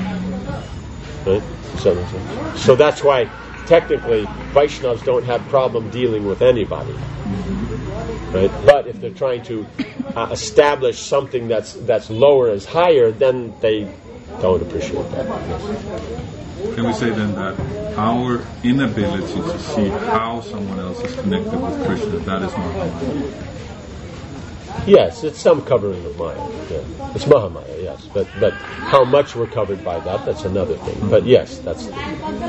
Right? So, so that's why, technically, Vaishnavas don't have problem dealing with anybody. Right? But if they're trying to uh, establish something that's that's lower as higher, then they don't appreciate that. Yes. Can we say then that our inability to see how someone else is connected with Krishna, that is Mahamaya? Yes, it's some covering of Maya. Yeah. It's Mahamaya, yes. But but how much we're covered by that, that's another thing. Mm-hmm. But yes, that's the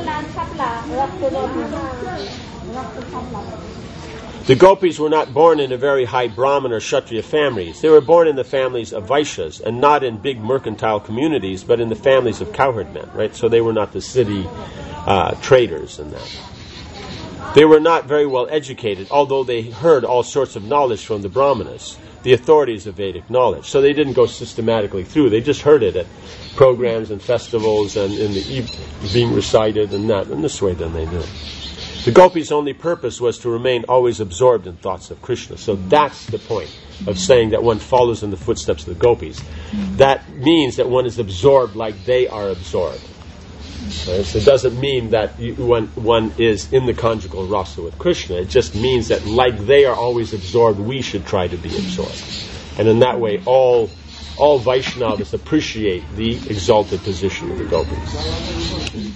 The gopis were not born in a very high Brahmin or Kshatriya families. They were born in the families of Vaishyas, and not in big mercantile communities, but in the families of cowherd men, right? So they were not the city uh, traders and that. They were not very well educated, although they heard all sorts of knowledge from the Brahmanas, the authorities of Vedic knowledge. So they didn't go systematically through. They just heard it at programs and festivals and in the eve- being recited and that. And this way then they knew. The gopis' only purpose was to remain always absorbed in thoughts of Krishna. So that's the point of saying that one follows in the footsteps of the gopis. That means that one is absorbed like they are absorbed. Right? So it doesn't mean that you, one, one is in the conjugal rasa with Krishna. It just means that like they are always absorbed, we should try to be absorbed. And in that way, all all Vaishnavas appreciate the exalted position of the gopis.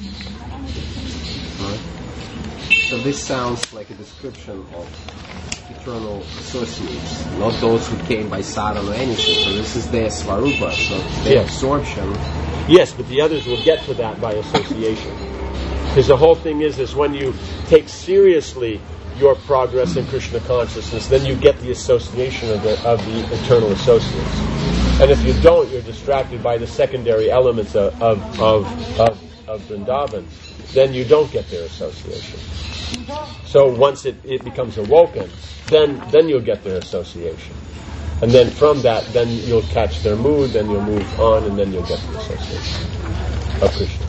So this sounds like a description of eternal associates, not those who came by sadhana or anything. So this is their svarupa, so their Yes. absorption. Yes, but the others will get to that by association. Because the whole thing is, is when you take seriously your progress in Krishna consciousness, then you get the association of the, of the eternal associates. And if you don't, you're distracted by the secondary elements of, of, of, of, of Vrindavan, then you don't get their association. So once it, it becomes awoken, then then you'll get their association. And then from that, then you'll catch their mood, then you'll move on, and then you'll get the association of Krishna.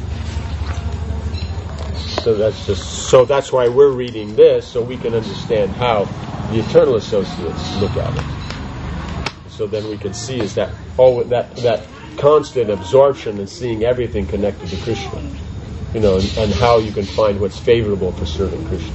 So that's just so that's why we're reading this, so we can understand how the eternal associates look at it. So then we can see is that oh that that constant absorption and seeing everything connected to Krishna. You know, and, and how you can find what's favorable for serving Krishna.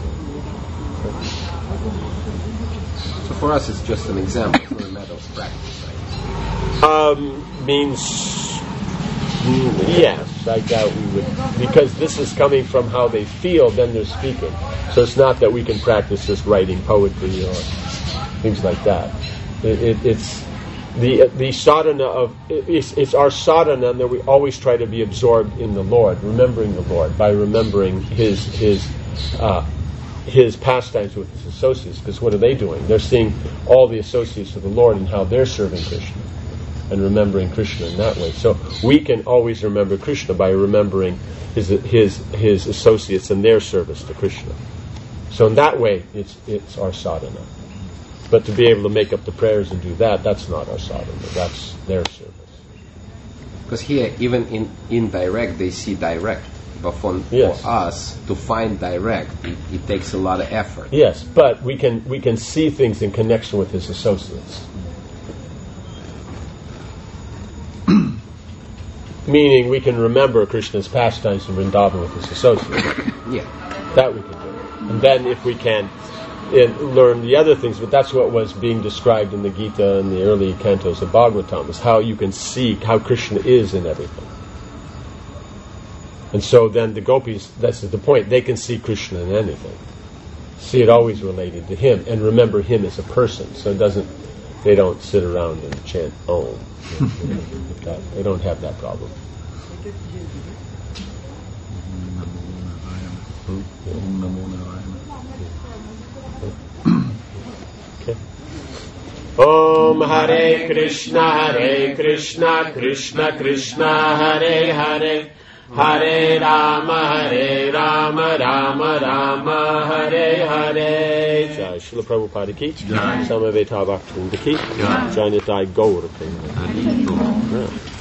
So for us, it's just an example. It's not a matter of practice, right? Um, means mm, yes, I doubt we would, because this is coming from how they feel. Then they're speaking. So it's not that we can practice just writing poetry or things like that. It, it, it's the the sadhana of it's, it's our sadhana, and that we always try to be absorbed in the Lord, remembering the Lord by remembering His His uh, His pastimes with His associates. Because what are they doing? They're seeing all the associates of the Lord and how they're serving Krishna, and remembering Krishna in that way. So we can always remember Krishna by remembering His His His associates and their service to Krishna. So in that way, it's it's our sadhana. But to be able to make up the prayers and do that, that's not our sadhana. That's their service. Because here, even in indirect, they see direct. But for, Yes. for us to find direct, it, it takes a lot of effort. Yes, but we can we can see things in connection with His associates. Meaning we can remember Krishna's pastimes in Vrindavan with His associates. Yeah. That we can do. And then if we can and learn the other things, but that's what was being described in the Gita and the early cantos of Bhagavatam, is how you can see how Krishna is in everything. And so then the gopis, that's the point, they can see Krishna in anything. See it always related to Him, and remember Him as a person. So it doesn't, they don't sit around and chant Om. They don't have that problem. Okay. Om Hare Krishna, Hare Krishna, Krishna Krishna, Hare Hare, Hare Rama, Hare Rama, Rama Rama, Hare Hare. Jai Srila Prabhupada ki, Samaveta Bhaktivinoda ki, Jai Nitai Gaura Prabhupada.